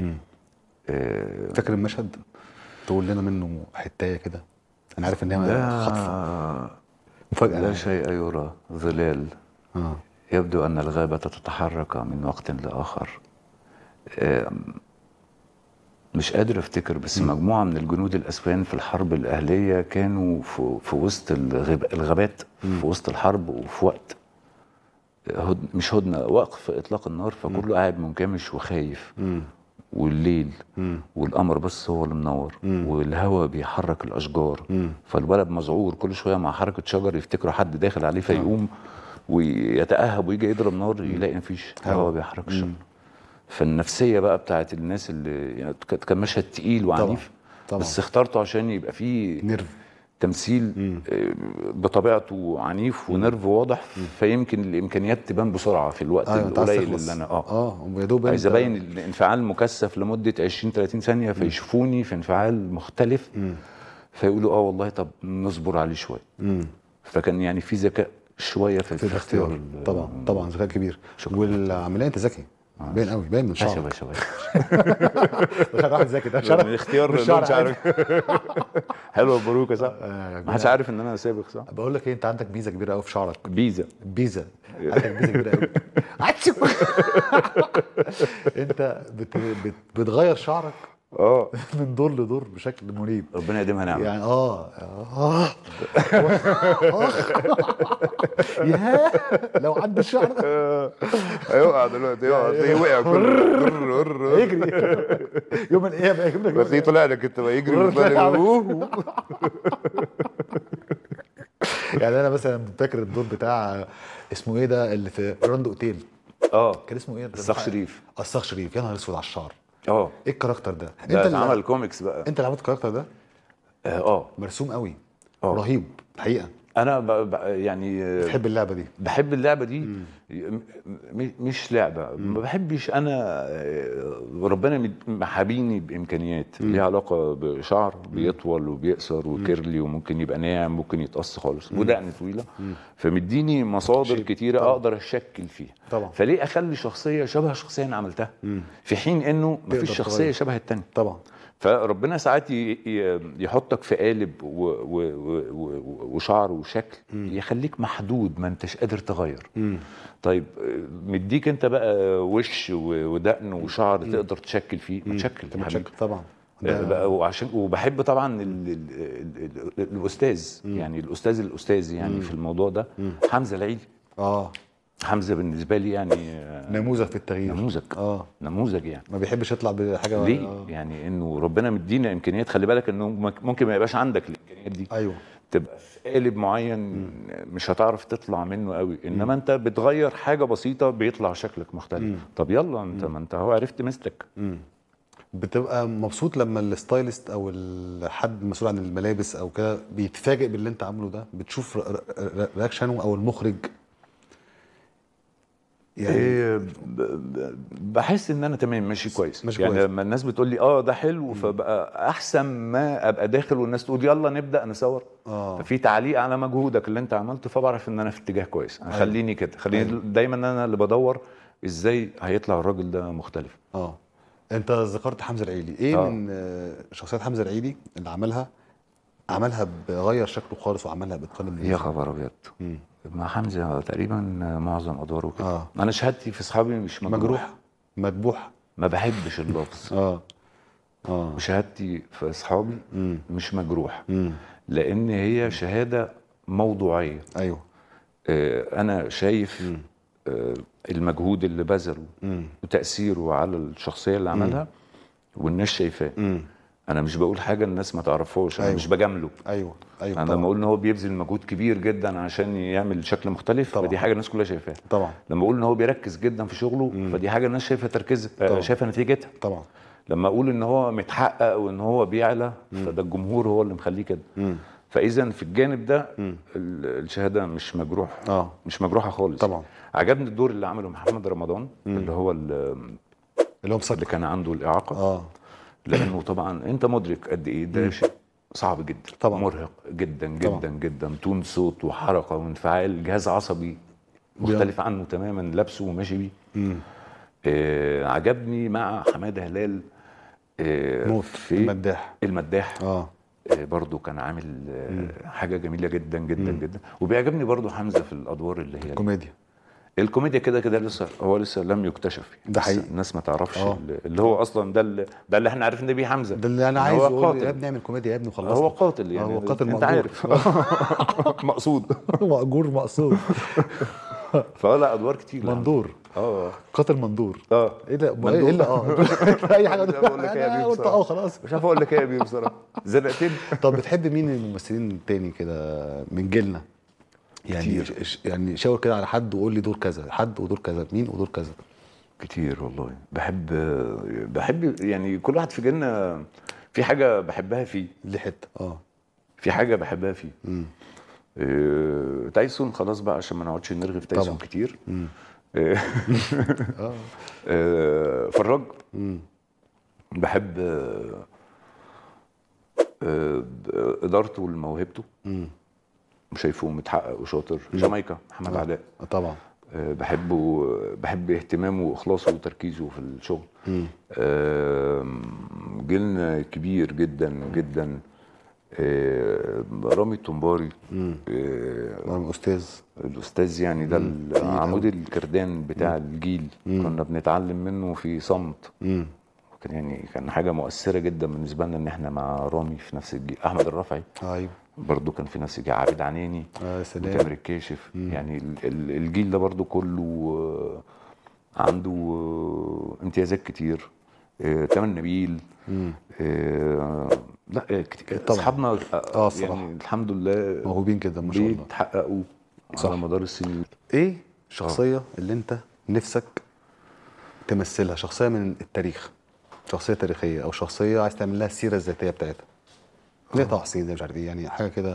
فاكر المشهد؟ تقول لنا منه حتايه كده، انا عارف ان هي خطفه مفاجاه. لا شيء يرى ظلال يبدو ان الغابه تتحرك من وقت لاخر. مش قادر افتكر بس مجموعه من الجنود الاسبان في الحرب الاهليه كانوا في وسط الغابات في وسط الحرب، وفي وقت مش هدنه وقف اطلاق النار، فكله قاعد منكمش وخايف. والليل والقمر بس هو اللي منور والهواء بيحرك الاشجار. فالولد مذعور كل شويه مع حركه شجر يفتكروا حد داخل عليه فيقوم ويتاهب ويجي يضرب نار يلاقي مفيش هواء بيحرك الشجر. فالنفسيه بقى بتاعت الناس اللي يعني كان مشهد تقيل وعنيف طبعا. بس اخترته عشان يبقى فيه نيرف تمثيل بطبيعته عنيف ونرف واضح. فيمكن الامكانيات تبان بسرعه في الوقت القليل اللي انا عايز ابين الانفعال مكثف لمده 20 30 ثانيه فيشوفوني في انفعال مختلف فيقولوا والله طب نصبر عليه شويه. فكان يعني في ذكاء شويه في الاختيار. طبعا ذكاء كبير. والعمليه انت ذكي باين قوي، باين من شعرك. باشا واحد ذكي ده شرف من اختيار شعرك. حلوه البروكه صح؟ ما حدش عارف ان انا سابق صح؟ بقول لك ايه، انت عندك ميزه كبيره قوي في شعرك. بيزا عندك ميزه كبيره قوي. انت بتغير شعرك من دور لدور بشكل مريب. ربنا يديمها نعمه يعني يا لو عدى الشعر هيقع دلوقتي يقع وقع كله يجري يوم القيامه يجيب لك بس طلع لك انت بقى يجري يعني انا مثلا فاكر الدور بتاع اسمه ايه ده اللي في راند اوتيل. كان اسمه ايه؟ الصاغ شريف. الصاغ شريف. يا نهار اسود على الشعر. ايه الكاركتر ده؟ انت اللي عمل كوميكس بقى. انت اللي عملت الكاركتر ده؟ مرسوم قوي. رهيب الحقيقه. انا يعني بتحب اللعبه دي؟ بحب اللعبه دي. مش لعبه ما بحبش انا. ربنا محابيني بامكانيات ليها علاقه بشعر بيطول وبيقصر وكيرلي وممكن يبقى ناعم ممكن يتقص خالص ودقن طويله. فمديني مصادر كتيره اقدر اشكل فيها طبعا. فليه اخلي شخصيه شبه شخصيه انا عملتها في حين انه مفيش شخصيه شبه الثانيه طبعا. فربنا ساعات يحطك في قالب وشعر وشكل يخليك محدود ما انتش قادر تغير. طيب مديك انت بقى وش ودقن وشعر تقدر تشكل فيه. تشكل طبعا وعشان وبحب طبعا الاستاذ، يعني الاستاذ يعني في الموضوع ده حمزه العيدي. حمزه بالنسبه لي يعني نموذج في التغيير. نموذج يعني ما بيحبش يطلع بحاجه ليه يعني انه ربنا مدينا امكانيات. خلي بالك انه ممكن ما يبقاش عندك الامكانيات دي، ايوه، تبقى في قالب معين مش هتعرف تطلع منه قوي، انما انت بتغير حاجه بسيطه بيطلع شكلك مختلف. طب يلا انت ما انت هو عرفت مستك. بتبقى مبسوط لما الستايلست او الحد مسؤول عن الملابس او كده بيتفاجئ باللي انت عامله ده، بتشوف رياكشنه او المخرج يعني بحس ان انا تمام ماشي كويس يعني كويس. لما الناس بتقول لي ده حلو فبقى احسن ما ابقى داخل والناس تقول يلا نبدا نصور. ففي تعليق على مجهودك اللي انت عملته، فبعرف ان انا في اتجاه كويس. خليني كده، خليني دايما انا اللي بدور ازاي هيطلع الراجل ده مختلف. انت ذكرت حمزه العيدي، ايه من شخصيات حمزه العيدي اللي عملها بغير شكله خالص وعملها باتقان؟ يا خبر ابيض، مع حمزه تقريبا معظم ادواره كده. انا شهادتي في اصحابي مش مجروح مدبوح، ما بحبش اللفظ. شهادتي في اصحابي مش مجروح، لان هي شهاده موضوعيه. ايوه، انا شايف المجهود اللي بذله وتاثيره على الشخصيه اللي عملها والناس شايفاه. انا مش بقول حاجه الناس ما تعرفوش، انا مش بجامله. ايوه انا لما اقول ان هو بيبذل مجهود كبير جدا عشان يعمل شكل مختلف فدي حاجه الناس كلها شايفاها طبعا. لما اقول ان هو بيركز جدا في شغله فدي حاجه الناس شايفه تركيزها، شايفه نتيجتها طبعا. لما اقول ان هو متحقق وان هو بيعلى فده الجمهور هو اللي مخليه كده. فاذا في الجانب ده الشهاده مش مجروح، مش مجروحه خالص طبعا. عجبني الدور اللي عمله محمد رمضان اللي هو اللي كان عنده الاعاقه. لانه طبعا انت مدرك قد ايه ده شيء صعب جدا طبعا، مرهق جدا جدا طبعا. جدا تون صوت وحركه وانفعال، جهاز عصبي مختلف عنه تماما لابسه وماشي بيه. عجبني مع حماده هلال في المداح برضو كان عامل حاجه جميله جدا جدا جدا. وبيعجبني برضو حمزه في الادوار اللي هي الكوميديا كده لسه لم يكتشف. ده حقيقي، الناس ما تعرفش اللي هو اصلا ده اللي احنا عارفين بيه حمزه. ده اللي انا عايز اقول يا ابني اعمل كوميديا يا ابني وخلصنا. هو قاتل يعني، هو قاتل انت عارف. مقصود مأجور مقصود. فلا ادوار كتير مندور. قاتل مندور. ايه ده ايه اللي اي حاجه بقول لك ايه يا بيه بصراحه. خلاص مش عارف اقول لك ايه يا بيه بصراحه، زنقتني. طب بتحب مين الممثلين التاني كده من جيلنا؟ يعني شاور كده على حد وقول لي دور كذا، حد ودور كذا، مين ودور كذا. كتير والله. بحب يعني كل واحد في جيلنا في حاجه بحبها فيه. ليه حته في حاجه بحبها فيه. تايسون خلاص بقى عشان ما نقعدش نرغي في تايسون كتير. فراج بحب ادارته وموهبته، شايفه متحقق وشاطر. جامايكا محمد علاء طبعا بحب اهتمامه واخلاصه وتركيزه في الشغل. جيلنا كبير جدا جدا. رامي الطنباري الاستاذ يعني ده عمود الكردان بتاع الجيل. كنا بنتعلم منه في صمت. كان حاجه مؤثره جدا بالنسبه لنا ان احنا مع رامي في نفس الجيل. احمد الرفعي ايوه برضو كان في نفس الجيل. عابد عناني وتامر الكاشف. يعني الجيل ده برضو كله عنده امتيازات كتير. تامر نبيل. لا اصحابنا يعني الحمد لله موهوبين جدا ما شاء الله، بيتحققوا على مدار السنين. ايه الشخصيه اللي انت نفسك تمثلها؟ شخصيه من التاريخ، شخصيه تاريخيه او شخصيه عايز تعمل لها السيره الذاتيه بتاعتها، زي طه حسين، زي مش عارف ايه، يعني حاجه كده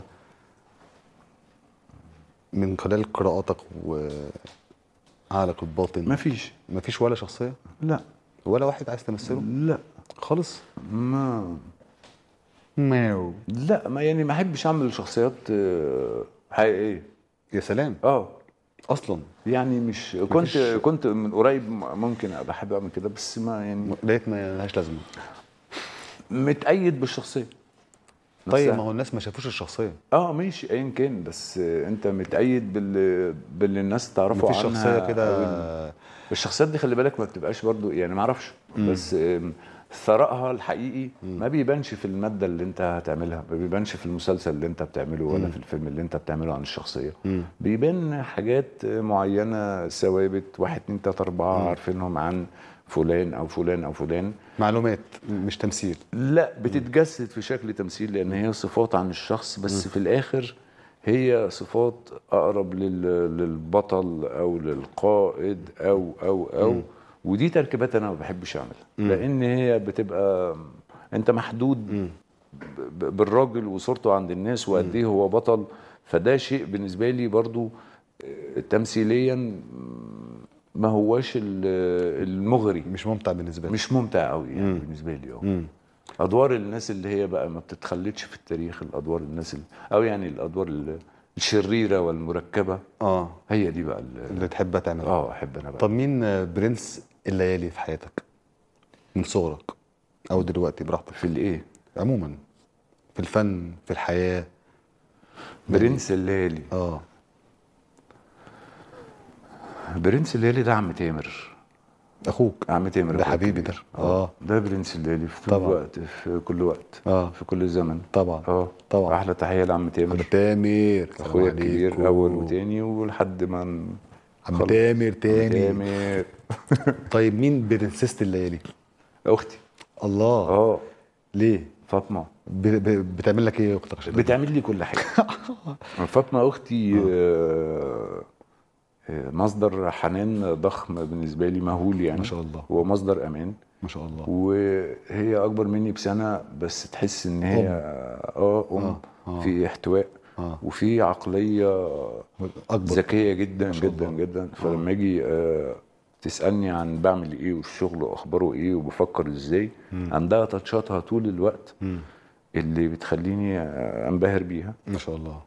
من خلال قراءاتك وعقلك الباطن. مفيش ولا شخصيه؟ لا. ولا واحد عايز تمثله؟ لا خالص. لا ما يعني ما احبش اعمل شخصيات حقيقيه. يا سلام. اصلا يعني مش كنت من قريب ممكن ابقى حابب اعمل كده، بس ما يعني لقيت ما لهاش لازمه. متأيد بالشخصيه. طيب ما هو الناس ما شافوش الشخصيه. ماشي ايا كان، بس انت متأيد باللي الناس تعرفه عنها. شخصيه كده. الشخصيات دي خلي بالك ما بتبقاش برضو يعني ما اعرفش، بس ثرائها الحقيقي ما بيبانش في الماده اللي انت هتعملها، ما بيبانش في المسلسل اللي انت بتعمله ولا في الفيلم اللي انت بتعمله عن الشخصيه. بيبان حاجات معينه، ثوابت 1 2 3 4 عارفينهم عن فلان او فلان او فلان. معلومات مش تمثيل. لا، بتتجسد في شكل تمثيل لان هي صفات عن الشخص، بس في الاخر هي صفات اقرب للبطل او للقائد او ودي تركيبات انا ما بحبش اعملها، لان هي بتبقى انت محدود بالراجل وصورته عند الناس وقد ايه هو بطل. فده شيء بالنسبه لي برضو تمثيليا ما هواش المغري، مش ممتع بالنسبه لي. مش ممتع قوي يعني بالنسبه لي. ادوار الناس اللي هي بقى ما بتتخلدش في التاريخ، الادوار الناس او يعني الادوار الشريره والمركبه، هي دي بقى اللي تحب تعملها. احب انا بقى. طب مين برنس الليالي في حياتك من صغرك او دلوقتي براحتك؟ في الايه عموما، في الفن، في الحياه. برنس الليالي برنس الليالي ده عم تامر، اخوك. عم تامر ده حبيبي ده. ده برنس الليالي في طبعا. وقت، في كل وقت، في كل زمن. طبعا. طبعا. احلى تحيه لعم تامر. عم تامر اخويا الكبير اول وتاني ولحد ما عم تامر تاني. تامر. طيب مين برنسست الليالي؟ اختي. الله. ليه؟ فاطمه. بتعمل لك ايه اختك؟ عشان بتعمل لي كل حاجه. فاطمه اختي مصدر حنان ضخم بالنسبه لي، مهول يعني. ما شاء الله. ومصدر امان. ما شاء الله. وهي اكبر مني بسنه، بس تحس ان هي في احتواء وفي عقليه اكبر، ذكيه جدا جدا جدا. فلما اجي تسالني عن بعمل ايه والشغل واخباره ايه وبفكر ازاي، عندها تاتشاتها طول الوقت اللي بتخليني انبهر بيها. ما شاء الله.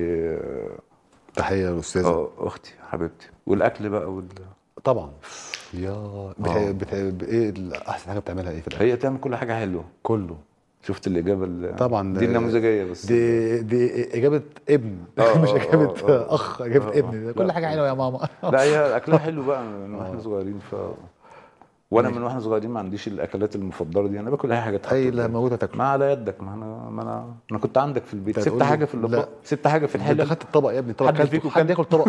تحيه للاستاذه. اختي حبيبتي. والاكل بقى طبعا. يا ايه احسن حاجه بتعملها ايه في الاكل؟ هي تعمل كل حاجه حلوه. كله. شفت الاجابه طبعا دي النموذجيه، بس دي اجابه ابن مش اجابه اخ، اجابه ابن. كل حاجه حلوه يا ماما. لا، هي اكلها حلو بقى من واحنا صغيرين. وانا من واحنا صغيرين ما عنديش الاكلات المفضله دي، انا باكل اي حاجه تحط. اي اللي موجوده تاكل. ما على يدك. ما انا كنت عندك في البيت، سبت حاجه في الاطباق، سبت حاجه في الحله. انت خدت الطبق يا ابني، طبق حد حد ياكل طبق.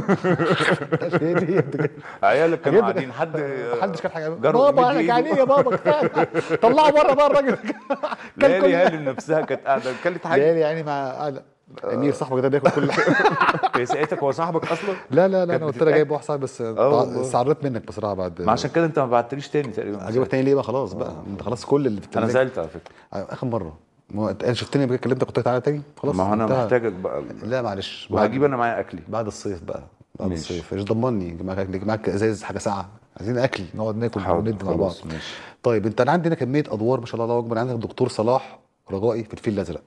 عيالك كانوا قاعدين، محدش كان حاجه. بابا انا جعانين يا بابا، كفايه طلعوا بره بقى الراجل. ليالي هانم نفسها كانت قاعده كلت حاجه. ليالي يعني مع امير صاحبك ده بياكل كل حاجه. هي ساعتك هو صاحبك اصلا؟ لا انا قلت لها جايب واحد صاحبي، بس استعرضت منك بصراحه بعد. ما عشان كده انت ما بعتليش تاني تقريبا. اجيبك تاني ليه بقى؟ خلاص بقى انت خلاص كل اللي في انا زعلت على فكره اخر مره. انا شفتني كلمتك قلت لك تعالى تاني خلاص. ما هو انا محتاجك بقى. لا معلش، وهجيب انا معايا اكلي بعد الصيف بقى. بعد الصيف ايش ضمني معاك ازاز حاجه ساعه، عايزين اكل نقعد ناكل وندي مع بعض. طيب انت عندنا كميه ادوار ما شاء الله اكبر. عندك الدكتور صلاح رجائي في الفيل الازرق،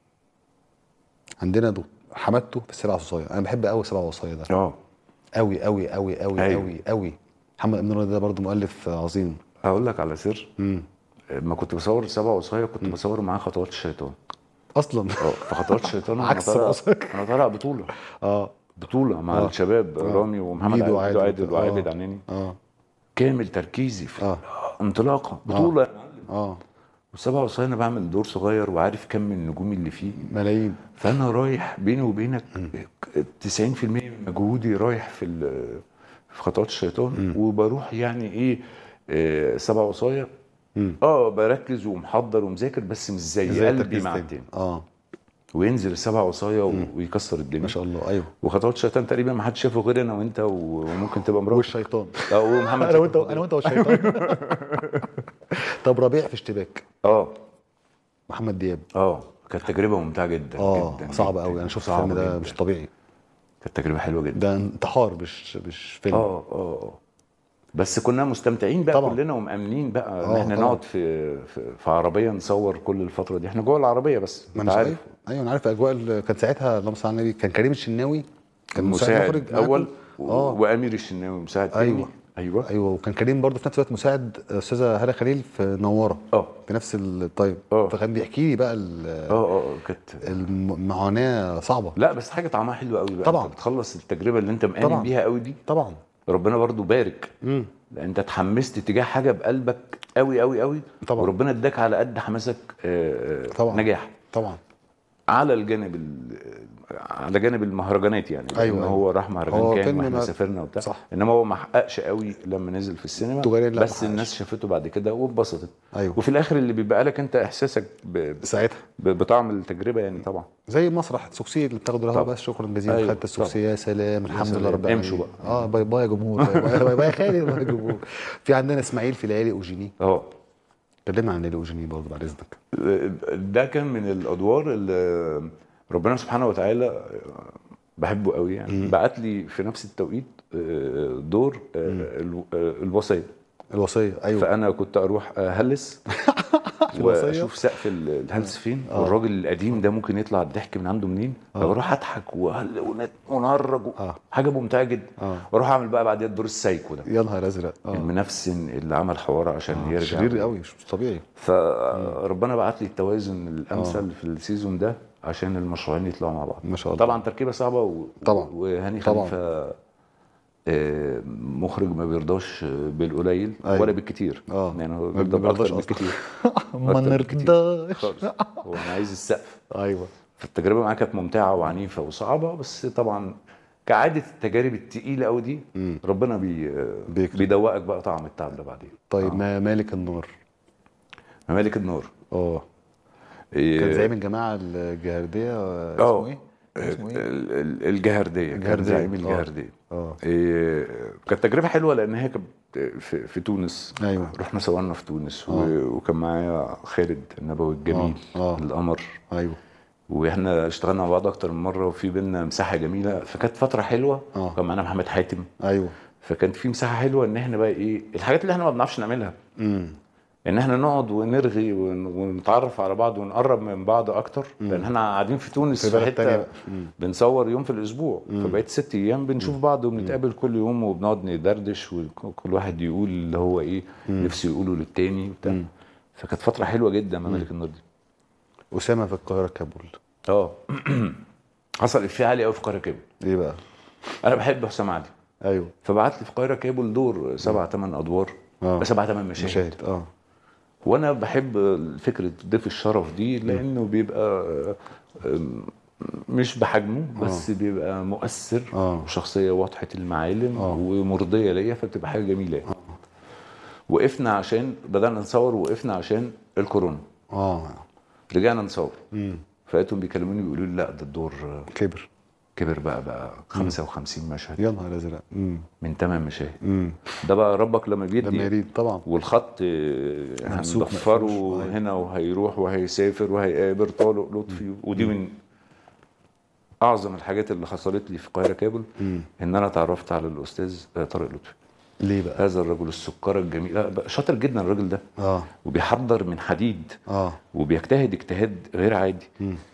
عندنا حمادته في السبع وصايا. انا بحب قوي السبع وصايا ده قوي قوي قوي قوي قوي قوي. محمد امين ده برضه مؤلف عظيم. هقول لك على سر. لما كنت بصور السبع وصايا كنت بصور معاه خطوات الشيطان اصلا. في خطوات الشيطان عكس انا طالع بطوله. بطوله مع الشباب رامي ومحمد عادل وعابد عناني. كامل تركيزي في انطلاقه بطوله. والسبع وصايا انا بعمل دور صغير وعارف كم من النجوم اللي فيه ملايين. فانا رايح بيني وبينك 90% من مجهودي رايح في خطوات الشيطان. وبروح يعني ايه سبع وصايا بركز ومحضر ومذاكر، بس مش زي قلبي مع التاني. وينزل السبع وصايا ويكسر الدنيا ما شاء الله. ايوه. وخطوات الشيطان تقريبا ما حدش شافه غير انا وانت وممكن تبقى مراتي والشيطان. ومحمد. انا وانت والشيطان. طب ربيع في اشتباك. محمد دياب. كانت تجربه ممتعه جدا. جدا صعبه قوي. انا شفت الفيلم ده مش طبيعي. كانت تجربه حلوه جدا. ده انتحار مش فيلم. بس كنا مستمتعين بقى طبعا. كلنا ومأمنين بقى ان احنا نقعد في عربيه نصور كل الفتره دي. احنا جوه العربيه بس. انت عارف. ايوه انا عارف اجواء. كان ساعتها اللهم صل على النبي كان كريم الشناوي كان مساعد مخرج اول وامير الشناوي مساعد تاني. ايوه وكان كريم برضه في نفس الوقت مساعد استاذه هاله خليل في نواره. في نفس الطيب. فكان بيحكي لي بقى كانت المعاناه صعبه. لا بس حاجه طعمها حلو قوي بقى. طبعا انت بتخلص التجربه اللي انت مآمن بيها قوي دي. طبعا. ربنا برضو بارك. انت اتحمست تجاه حاجه بقلبك قوي قوي قوي، طبعا. وربنا اداك على قد حماسك طبعا نجاح. طبعا. على الجانب على جانب المهرجانات يعني، لان أيوة. هو راح مهرجان هو كان فيلم واحنا ما... سافرنا وبتاع، صح. انما هو ما حققش قوي لما نزل في السينما، تجاريا لا، بس ما الناس حققش. شافته بعد كده واتبسطت. أيوة. وفي الاخر اللي بيبقى لك انت احساسك ساعتها بطعم التجربه يعني طبعا. زي مسرح سوكسي اللي بتاخده الهوا، طبعا. بس شكرا جزيلا. أيوة. خدت السوكسي، يا سلام، الحمد سلام. لله رب امشوا العالمين. بقى. باي باي يا جمهور، باي باي باي باي يا خالد، باي يا جمهور. في عندنا اسماعيل في ليالي اوجيني. كلمنا عن ليالي اوجيني برضه بعد اذنك. ده كان من الادوار اللي ربنا سبحانه وتعالى بحبه قوي يعني. بعت لي في نفس التوقيت دور الوصيه. ايوه. فانا كنت اروح هلس واشوف سقف الهلس فين، والراجل القديم ده ممكن يطلع الضحك من عنده منين، فبروح اضحك ونهرج حاجه ممتعه جدا. واروح اعمل بقى بعديها دور السايكو ده، يا نهار ازرق، المنفسن اللي عمل حوار عشان يرجع، شرير قوي مش طبيعي. فربنا بعت لي التوازن الامثل في السيزون ده عشان المشروعين يطلعوا مع بعض. ما شاء الله. طبعا تركيبه صعبه طبعا. وهاني خليفه مخرج ما بيرضاش بالقليل ولا بالكتير. يعني هو بيرضى اكتر بالكتير. ما نرضاش خالص، هو انا عايز السقف. ايوه. فالتجربه معاه كانت ممتعه وعنيفه وصعبه، بس طبعا كعاده التجارب التقيله قوي دي ربنا بيدوقك بقى طعم التعب ده بعدين. طيب ممالك النار. ممالك النار كان زعيم الجماعه الجهرديه، اسمه ايه؟ الجهرديه. كان زعيم الجهرديه. كانت تجربه حلوه لان هي كانت في تونس. ايوه. رحنا صورنا في تونس وكان معايا خالد النبوي الجميل القمر. ايوه. واحنا اشتغلنا مع بعض اكتر من مره وفي بينا مساحه جميله، فكانت فتره حلوه. وكان معانا محمد حاتم. ايوه. فكانت في مساحه حلوه ان احنا بقى ايه الحاجات اللي احنا ما بنعرفش نعملها، ان احنا نقعد ونرغي ونتعرف على بعض ونقرب من بعض اكتر. لان احنا قاعدين في تونس في حته بنصور يوم في الاسبوع، فبقيت 6 ايام بنشوف بعض وبنتقابل كل يوم وبنقعد ندردش وكل واحد يقول اللي هو ايه نفسه يقوله للتاني وبتاع. فكانت فتره حلوه جدا ممالك النار دي. اسامه في القاهره كابول. حصل افيه عالي قوي في القاهره كابول. ايه بقى؟ انا بحب حسام علي. ايوه. فبعت لي في القاهره كابول دور 7 8 ادوار، 7 8 مشاهد. وانا بحب فكره ضيف الشرف دي لانه بيبقى مش بحجمه بس بيبقى مؤثر وشخصيه واضحه المعالم ومرضيه ليا، فبتبقى حاجه جميله. وقفنا عشان بدانا نصور، وقفنا عشان الكورونا. رجعنا نصور، فلقيتهم بيكلموني بيقولوا لي لا ده الدور كبر بقى 55 مشهد. يا نهار ازرق. من 8 مشاهد. ده بقى ربك لما يريد طبعا. والخط هنضفره هنا وهيروح وهيسافر وهيقابل طارق لطفي. ودي من اعظم الحاجات اللي حصلت لي في القاهره كابل، ان انا اتعرفت على الاستاذ طارق لطفي. ليه بقى؟ هذا الرجل السكره الجميل، شاطر جدا الراجل ده. وبيحضر من حديد. وبيجتهد اجتهاد غير عادي.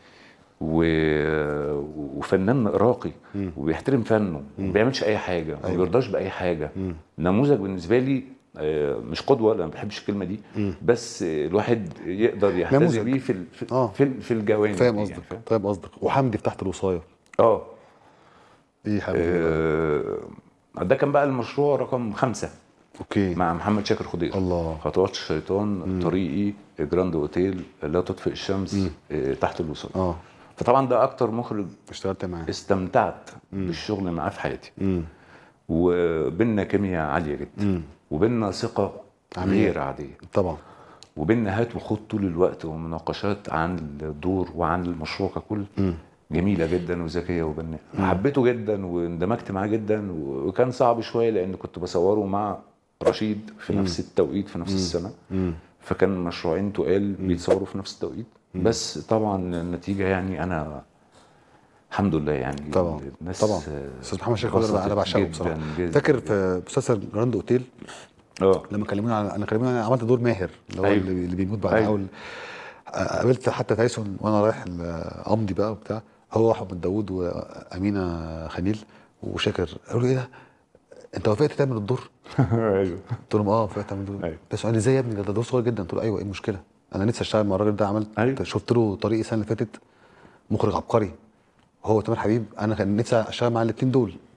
وفنان راقي وبيحترم فنه وما بيعملش اي حاجه وما بيرضاش باي حاجه. نموذج بالنسبه لي، مش قدوه، انا ما بحبش الكلمه دي، بس الواحد يقدر يحتذي بيه في الجوانب. فاهم قصدك يعني. فاهم قصدك. وحمدي في تحت الوصايه. ايه حمدي؟ ده كان بقى المشروع رقم 5. مع محمد شاكر خضير. الله. خطوات الشيطان، طريقي، جراند اوتيل، لا تطفئ الشمس، تحت الوصايه. فطبعا ده اكتر مخرج اشتغلت معاه استمتعت بالشغل معاه في حياتي. وبيننا كيمياء عاليه جدا. وبيننا ثقه غير عاديه طبعا. وبيننا هات وخد طول الوقت ومناقشات عن الدور وعن المشروع ككل. جميله جدا وذكيه وبناء. حبيته جدا واندمجت معاه جدا. وكان صعب شويه لان كنت بصوره مع رشيد في نفس التوقيت في نفس السنه. فكان مشروعين تقال بيتصوروا في نفس التوقيت. بس طبعا النتيجه يعني انا الحمد لله يعني. طبعا استاذ محمد شاكر انا بعشقه بصراحه. فاكر في مسلسل جراند اوتيل لما كلموني انا عملت دور ماهر اللي هو اللي بيموت بعد اول. قابلت حتى تايسون وانا رايح امضي بقى وبتاع، هو احمد داوود وامينه خليل وشاكر. قالوا لي ايه ده انت وافقت تعمل الدور؟ ايوه. قلت لهم وافقت تعمل الدور. بس قال لي ازاي يا ابني ده دور صغير جدا. قلت له ايوه ايه المشكله؟ انا نفسي اشتغل مع الراجل ده. عملت شفت له طريقي السنه اللي فاتت، مخرج عبقري هو تامر حبيب. انا كان نفسي اشتغل مع الاثنين دول.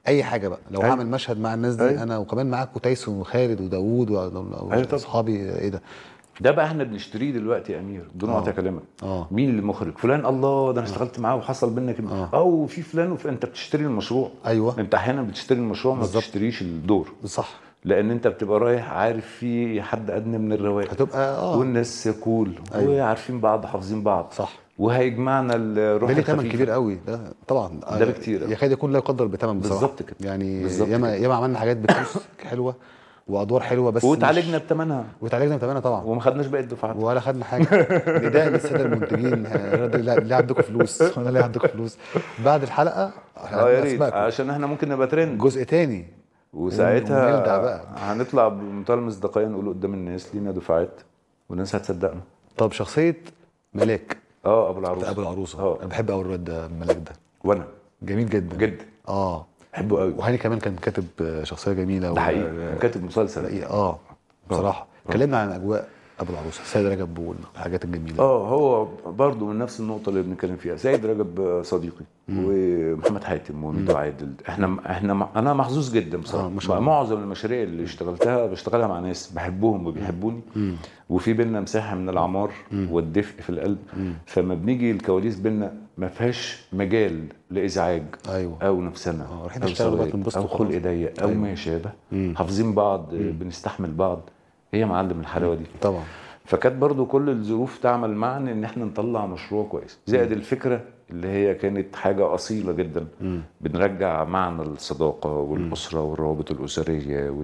اي حاجه بقى لو أيوة. هعمل مشهد مع الناس دي أيوة. انا وكمان معاك وتايسون وخالد وداوود أيوة طبعا. واصحابي ايه ده. ده بقى احنا بنشتريه دلوقتي يا امير بدون ما اكلمك. مين المخرج؟ فلان، الله ده انا اشتغلت معاه وحصل بينا كده. وفي فلان انت بتشتري المشروع. ايوه انت احيانا بتشتري المشروع ما بتشتريش الدور. صح. لان انت بتبقى رايح عارف في حد ادنى من الروائع، هتبقى والناس كول وعارفين بعض حافظين بعض. صح. وهيجمعنا الروح ده ليه الخفيفه. ثمن كبير قوي ده طبعا. ده بكتير يكاد يكون لا يقدر بثمن بصراحه. بالظبط كده. يعني بالظبط ياما عملنا حاجات بفلوس حلوه وادوار حلوه بس وتعالجنا بثمنها. وتعالجنا بثمنها طبعا. وما خدناش باقي الدفعات ولا خدنا حاجه. نداء للساده المنتجين، ليه عندكم فلوس؟ وانا ليه عندكم فلوس؟ بعد الحلقه يا ريت عشان احنا ممكن نبقى ترند جزء تاني وساعتها بقى. هنطلع بمنتهى المصداقيه نقول قدام الناس لينا دفعات والناس هتصدقنا. طب شخصيه ملاك ابو العروسه. ابو العروسه انا بحب قوي الواد ده ملاك ده. وانا جميل جدا جدا. بحبه قوي. وهاني كمان كان كاتب شخصيه جميله. ده حقيقي كاتب مسلسل. بصراحه كلمنا عن اجواء ابو العروسه سيد رجب والحاجات الجميله. هو برضو من نفس النقطه اللي بنتكلم فيها. سيد رجب صديقي ومحمد حاتم وميدو عادل. انا محظوظ جدا بصراحه. معظم المشاريع اللي اشتغلتها بشتغلها مع ناس بحبهم وبيحبوني. وفي بينا مساحه من العمار والدفء في القلب. فما بنيجي الكواليس بينا ما فيهاش مجال لازعاج. او نفسنا او خلق ضيق او ما شابه. حافظين بعض بنستحمل بعض. هي معلم الحلاوه دي طبعا. فكانت برضو كل الظروف تعمل معنا ان احنا نطلع مشروع كويس. زائد الفكره اللي هي كانت حاجه اصيله جدا. بنرجع معنى الصداقه والاسره والروابط الاسريه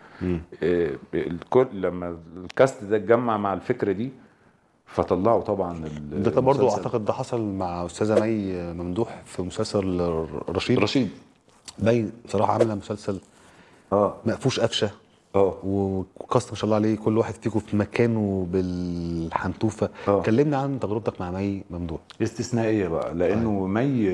الكل. لما الكاست ده اتجمع مع الفكره دي فطلعوا طبعا ده برضو اعتقد ده حصل مع استاذه مي ممدوح في مسلسل رشيد. مي بصراحه عامله مسلسل مقفوش قفشه. وكاست ما شاء الله عليه كل واحد فيكم في مكانه بالحنتوفه. كلمنا عن تجربتك مع مي ممدوح. استثنائيه بقى لانه مي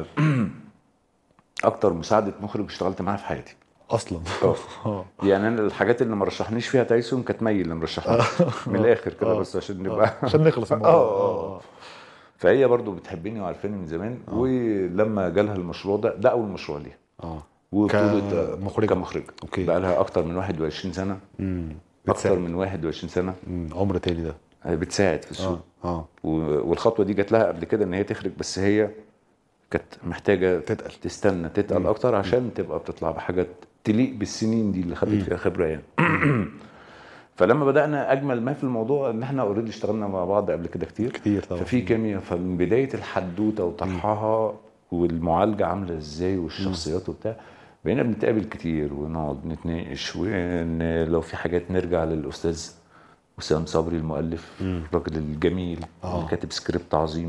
اكتر مساعده مخرج اشتغلت معاه في حياتي اصلا. يعني انا الحاجات اللي ما رشحنيش فيها تايسون كانت مي اللي مرشحها من الاخر كده بس عشان نبقى عشان نخلص الموضوع. فهي برضو بتحبني وعارفاني من زمان. ولما جالها المشروع ده اول مشروع ليها. كمخرجة بقى لها اكتر من 21 سنه. اكتر من 21 سنه. عمر تاني ده. بتساعد في السوق. والخطوه دي جات لها قبل كده ان هي تخرج بس هي كانت محتاجه تتقل اكتر عشان تبقى بتطلع بحاجات تليق بالسنين دي اللي خدت فيها خبره يعني. فلما بدانا اجمل ما في الموضوع ان احنا اوريدي اشتغلنا مع بعض قبل كده كتير طبعا. ففي كيمياء. فمن بدايه الحدوته وطرحها والمعالجه عامله ازاي والشخصيات وبتاع بقينا بنتقابل كتير ونقعد نتناقش. وان لو في حاجات نرجع للاستاذ وسام صبري المؤلف الراجل الجميل اللي كاتب سكريبت عظيم.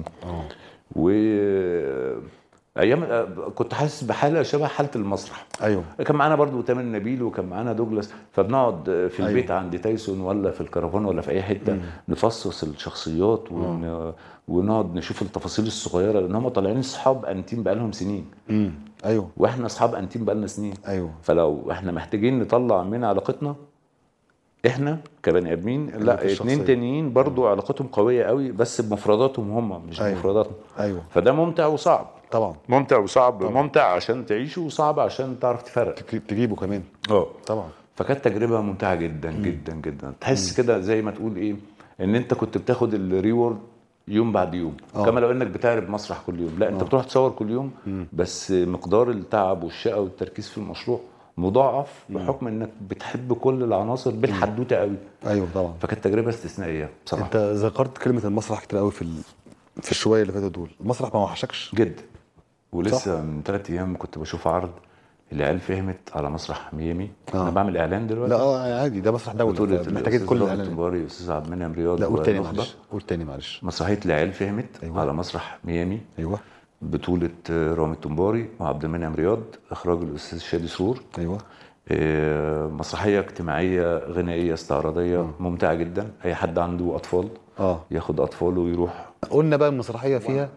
ايام كنت حاسس بحاله شبه حاله المسرح. كان معانا برضو تامر نبيل وكان معانا دوجلاس. فبنقعد في البيت عند تايسون ولا في الكرفان ولا في اي حته نفصص الشخصيات ونقعد نشوف التفاصيل الصغيره لان هم طالعين اصحاب انتيم بقالهم سنين. واحنا اصحاب انتيم بقالنا سنين. فلو احنا محتاجين نطلع من علاقتنا احنا كبني ادمين لا اتنين تانيين برضو علاقتهم قويه قوي بس بمفرداتهم هم مش بمفرداتنا. فده ممتع وصعب طبعا. ممتع وصعب طبعا. ممتع عشان تعيشه وصعب عشان تعرف تفرق تجيبه كمان. طبعا. فكانت تجربه ممتعه جدا جدا جدا. تحس كده زي ما تقول ايه ان انت كنت بتاخد الريورد يوم بعد يوم. كما لو انك بتعرض مسرح كل يوم. لا انت بتروح تصور كل يوم بس مقدار التعب والشقه والتركيز في المشروع مضاعف بحكم انك بتحب كل العناصر بالحدوته قوي. طبعا. فكانت تجربه استثنائيه بصراحه. انت ذكرت كلمه المسرح كتير قوي في الشويه اللي فاتوا دول. المسرح ما وحشكش جدا. ولسه من 3 ايام كنت بشوف عرض العيال فهمت على مسرح ميامي. انا بعمل اعلان دلوقتي. لا عادي ده مسرح دولي محتاج كل الاعلان. تنباري استاذ عبد المنعم رياض. لا قول تاني معلش. مسرحيه العيال فهمت على مسرح ميامي. بطولة رامي التنباري وعبد المنعم رياض. اخراج الاستاذ شادي سرور. مسرحيه اجتماعيه غنائيه استعراضيه ممتعه جدا. اي حد عنده اطفال ياخد اطفاله ويروح. قلنا بقى المسرحيه فيها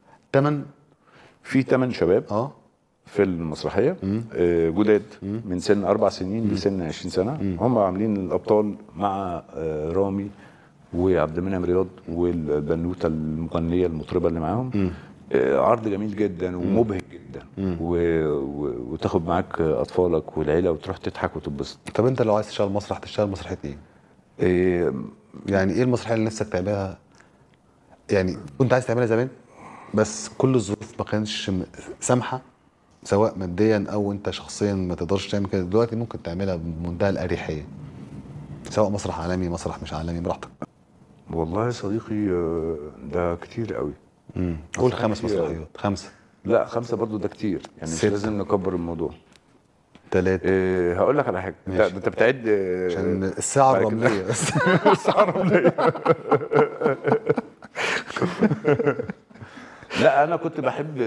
8 شباب في المسرحيه جداد من سن 4 سنين لسن 20 سنه. هم عاملين الابطال مع رامي وعبد المنعم رياض والبنوته المغنيه المطربه اللي معاهم. عرض جميل جدا ومبهج جدا، وتاخد معاك اطفالك والعيله وتروح تضحك وتتبسط. طب انت لو عايز تشتغل مسرح تشتغل مسرحيه ايه؟ إيه، يعني ايه المسرحيه اللي نفسك تعملها؟ يعني كنت عايز تعملها زمان بس كل الظروف ما كانتش سامحه، سواء ماديا او انت شخصيا ما تقدرش تعمل كده، دلوقتي ممكن تعملها بمنتهى الاريحيه، سواء مسرح عالمي مسرح مش عالمي براحتك. والله يا صديقي ده كتير قوي. قول 5 مسرحيات. 5. لا 5 برضو ده كتير يعني، مش 6. لازم نكبر الموضوع. 3. هقول لك على حاجه، ده انت بتعد عشان الساعه بعد كده. الرمليه بس. الساعه الرمليه. لا انا كنت بحب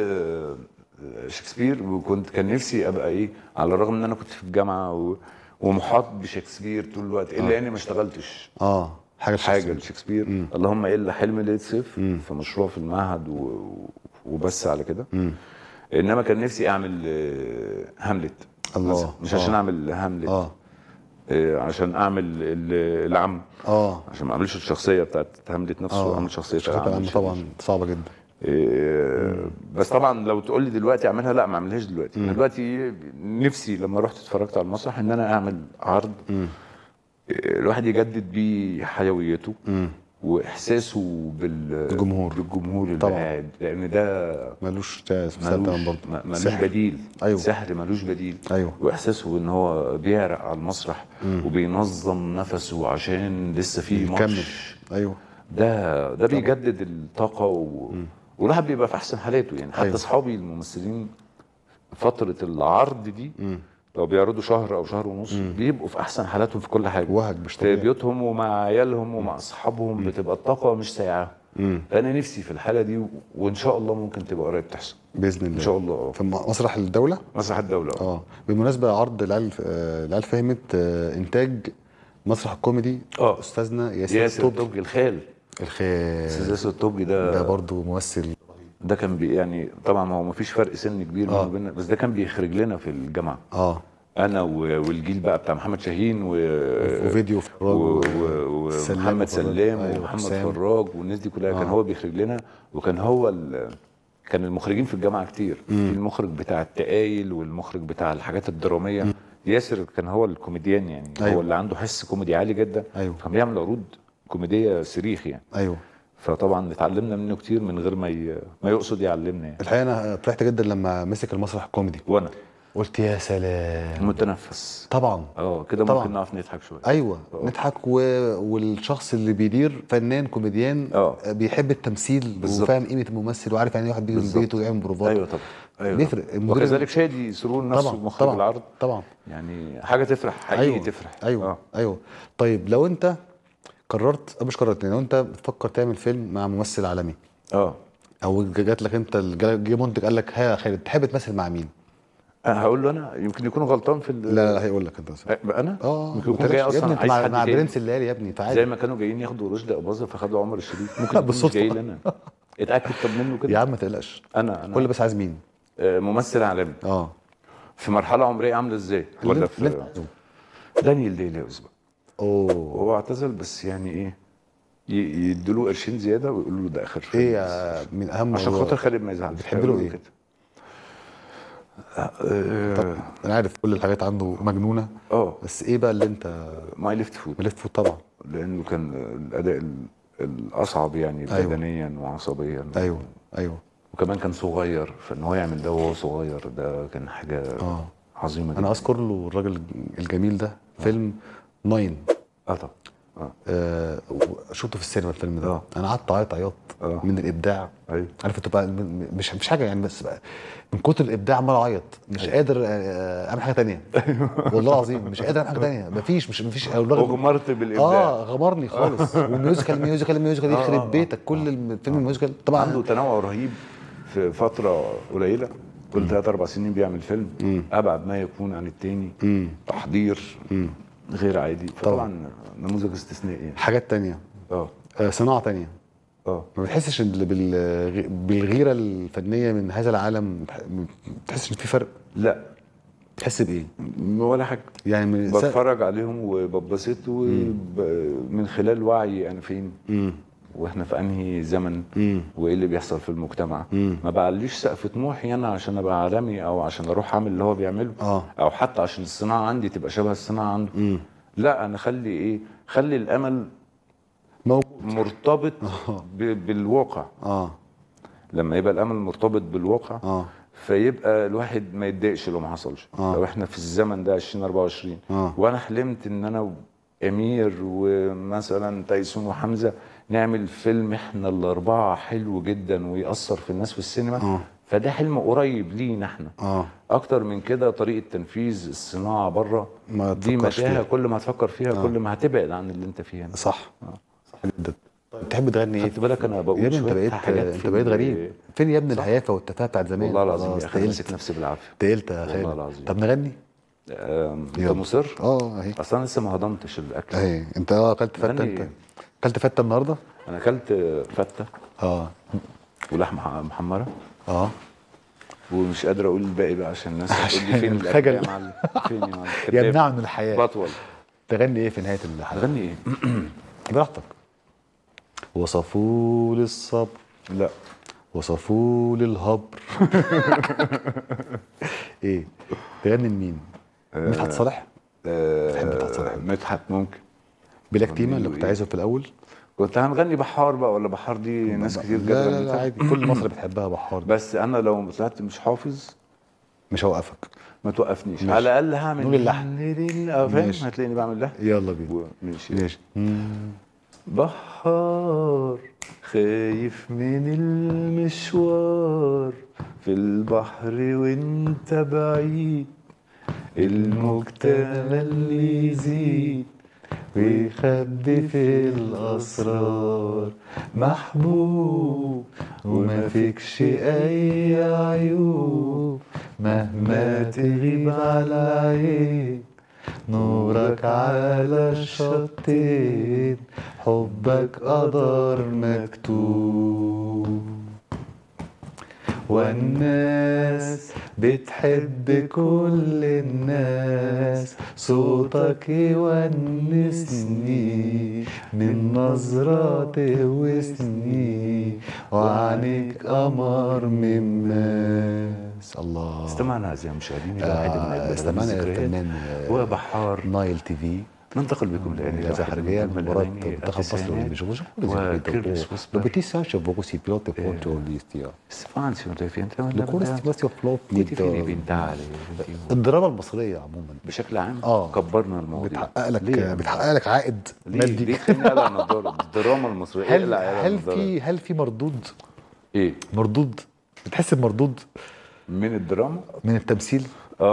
شكسبير، كان نفسي ابقى ايه، على الرغم ان انا كنت في الجامعه ومحاط بشكسبير طول الوقت، الا اني ما اشتغلتش حاجه لشكسبير. اللهم الا حلم ليله صيف في مشروع في المعهد وبس على كده. انما كان نفسي اعمل هاملت. الله. مش عشان اعمل هاملت، عشان اعمل العم، عشان ما اعملش الشخصيه بتاعت هاملت نفسه، اعمل شخصيه العم. طبعا صعبه جدا. بس طبعا لو تقول لي دلوقتي اعملها، لا ما اعملهاش دلوقتي. انا دلوقتي نفسي لما رحت اتفرجت على المسرح ان انا اعمل عرض الواحد يجدد بيه حيويته واحساسه بالجمهور اللي قاعد، لان ده ملوش برضه ملوش بديل. أيوه. سحر ملوش بديل. أيوه. واحساسه ان هو بيعرق على المسرح وبينظم نفسه عشان لسه في ماتش. ايوه. ده بيجدد الطاقه والواحد بيبقى في احسن حالاته يعني. حتى اصحابي الممثلين فتره العرض دي لو بيعرضوا شهر او شهر ونص بيبقوا في احسن حالاتهم في كل حاجه، وهج مش في بيوتهم ومع عيالهم ومع اصحابهم، بتبقى الطاقه مش سايعاهم. فانا نفسي في الحاله دي، وان شاء الله ممكن تبقى قريب تحصل باذن الله ان شاء الله. في مسرح الدوله. مسرح الدوله. بالمناسبه عرض العيال فهمت انتاج مسرح الكوميدي استاذنا ياسر الطوبي الخال. استاذ ياسر الطوبي ده برضه ممثل. ده كان يعني طبعا هو ما فيش فرق سن كبير بينه وبيننا، بس ده كان بيخرج لنا في الجامعه. انا والجيل بقى بتاع محمد شاهين وفيديو فراج ومحمد سلام ومحمد فراج والناس دي كلها. كان هو بيخرج لنا، وكان هو كان المخرجين في الجامعه كتير. في المخرج بتاع التقايل والمخرج بتاع الحاجات الدراميه. ياسر كان هو الكوميديان يعني. هو اللي عنده حس كوميدي عالي جدا. كان بيعمل عروض كوميديه صريخ يعني. فطبعا اتعلمنا منه كتير من غير ما يقصد يعلمنا يعني. الحقيقه انا فرحت جدا لما مسك المسرح الكوميدي، وانا قلت يا سلام متنفس. طبعا كده ممكن نقف نضحك شويه. نضحك والشخص اللي بيدير فنان كوميديان بيحب التمثيل وفاهم قيمه الممثل وعارف يعني واحد بيجي من بيته ويعمل بروفات. طبعا بيفرق. وكذلك شادي سرور نفسه مخرج العرض يعني حاجه تفرح حقيقي. تفرح. ايوه. طيب لو انت قررت مش قررت لو انت بتفكر تعمل فيلم مع ممثل عالمي او جات لك انت جه منتج قال لك ها خالد تحب تمثل مع مين؟ هقول له انا يمكن يكون غلطان في لا هيقول لك انت انا يمكن يكون جاي اصلا عايز حد مع برنس الليالي يا ابني. فعادي زي ما كانوا جايين ياخدوا رشدي اباظه فخدوا عمر الشريف، ممكن يكون مش جاي لنا. اتاكد طب منه كده يا عم ما تقلقش. انا قول بس عايز مين؟ ممثل عالمي في مرحله عمريه عامله ازاي؟ ولا في دانيال دي لويس بقى. هو اعتزل بس يعني ايه يدوا قرشين زياده ويقولوا له ده اخر فيلم. ايه من اهم عشان خاطر خالد ما يزعلش. بتحب له ايه؟ انا عارف كل الحاجات عنده مجنونه. بس ايه بقى اللي انت؟ ماي ليفت فوت. ليفت فوت طبعا، لانه كان الاداء الاصعب يعني بدنيا وعصبيا. ايوه وكمان كان صغير، فان هو يعمل ده وهو صغير ده كان حاجه عظيمه جدا. انا اذكر له الراجل الجميل ده فيلم 9. طبعا شفته في السينما الفيلم ده. انا قعدت عياط من الابداع. عارف انت بقى مش حاجه يعني، بس بقى من كتر الابداع عمال اعيط مش قادر اعمل حاجه ثانيه. والله العظيم مش قادر اعمل حاجه ثانيه. مفيش غمرت بالابداع. غمرني خالص. والميوزيكال يخرب بيتك. كل الفيلم الميوزيكال طبعا عنده تنوع رهيب في فتره قليله. كل 3-4 سنين بيعمل فيلم ابعد ما يكون عن التاني. تحضير غير عادي. فطبعا نموذج استثنائي يعني. حاجات تانية صناعة تانية ما بتحسش بالغيرة الفنية من هذا العالم؟ ما بتحسش ان في فرق؟ لا. تحس بايه؟ ولا حاجة يعني بتفرج عليهم وببسط من خلال وعي انا فين واحنا في انهي زمن، وايه اللي بيحصل في المجتمع. ما بعليش سقف طموحي انا عشان ابقى عالمي، او عشان اروح اعمل اللي هو بيعمله، او حتى عشان الصناعه عندي تبقى شبه الصناعه عنده. لا، انا خلي الامل مرتبط بالواقع. لما يبقى الامل مرتبط بالواقع فيبقى الواحد ما يتضايقش لو ما حصلش. لو احنا في الزمن ده 2024 وانا حلمت ان انا امير ومثلا تايسون وحمزه نعمل فيلم احنا الاربعه حلو جدا ويأثر في الناس في السينما، فده حلم قريب لينا احنا. اكتر من كده طريقه تنفيذ الصناعه بره دي متاهه، كل ما هتفكر فيها كل ما هتبعد عن اللي انت فيه هنا. صح جدا. طيب تحب تغني ايه؟ خدت بالك انا بقول يا ابني انت بقيت غريب. فين يا ابني الهيافه والتفاهه بتاعت زمان؟ والله العظيم يا اخي ماسك نفسي بالعافيه. تقلت يا خالد. والله العظيم. طب نغني؟ انت مصر؟ اهي. اصل انا لسه ما هضمتش الاكل. اهي انت اكلت فته؟ انت اكلت فته النهارده؟ انا اكلت فته ولحمه محمره ومش قادر اقول الباقي بقى عشان الناس هتقول لي فين الاكل يا معلم؟ فين يا معلم؟ يمنع من الحياه. بطول. تغني ايه في نهايه الحلقه؟ تغني ايه؟ براحتك. وصفوا لي الصبر، لا وصفوا لي الهبر. ايه تغني لمين؟ مدحت صالح؟ بتحب مدحت صالح؟ مدحت ممكن. بلا كتيمه اللي كنت عايزه في الاول. كنت هنغني بحار بقى، ولا بحار دي ناس كتير جدا. لا عادي، كل مصر بتحبها بحار. بس انا لو طلعت مش حافظ مش هوقفك. ما توقفنيش. على الاقل هعمل نقول اللحن. فاهم؟ هتلاقيني بعمل لحن. يلا بينا. ماشي. بحار خايف من المشوار في البحر وانت بعيد، الموج تملي يزيد ويخبي في الأسرار، محبوب وما فيكش أي عيوب، مهما تغيب على العين نورك على الشطين، حبك قدر مكتوب، والناس بتحب كل الناس، صوتك يونسني من نظرة تهوسني، وعنيك قمر من ماس. الله. استمعنا أعزائي المشاهدين إلى واحد من أجمل استمعنا الفنان وبحار نايل تي في. ننتقل بكم لآن خارجية مباراة منتخب مصر والجمهور. Le petit singe beaucoup pilote contro l'Istia. Le course الدراما المصرية عموما بشكل عام كبرنا المواضيع. بتحقق لك عائد مادي. ليه خليني اقلع النضاره؟ الدراما المصرية هل في مردود؟ ايه مردود؟ بتحس بمردود من الدراما؟ من التمثيل؟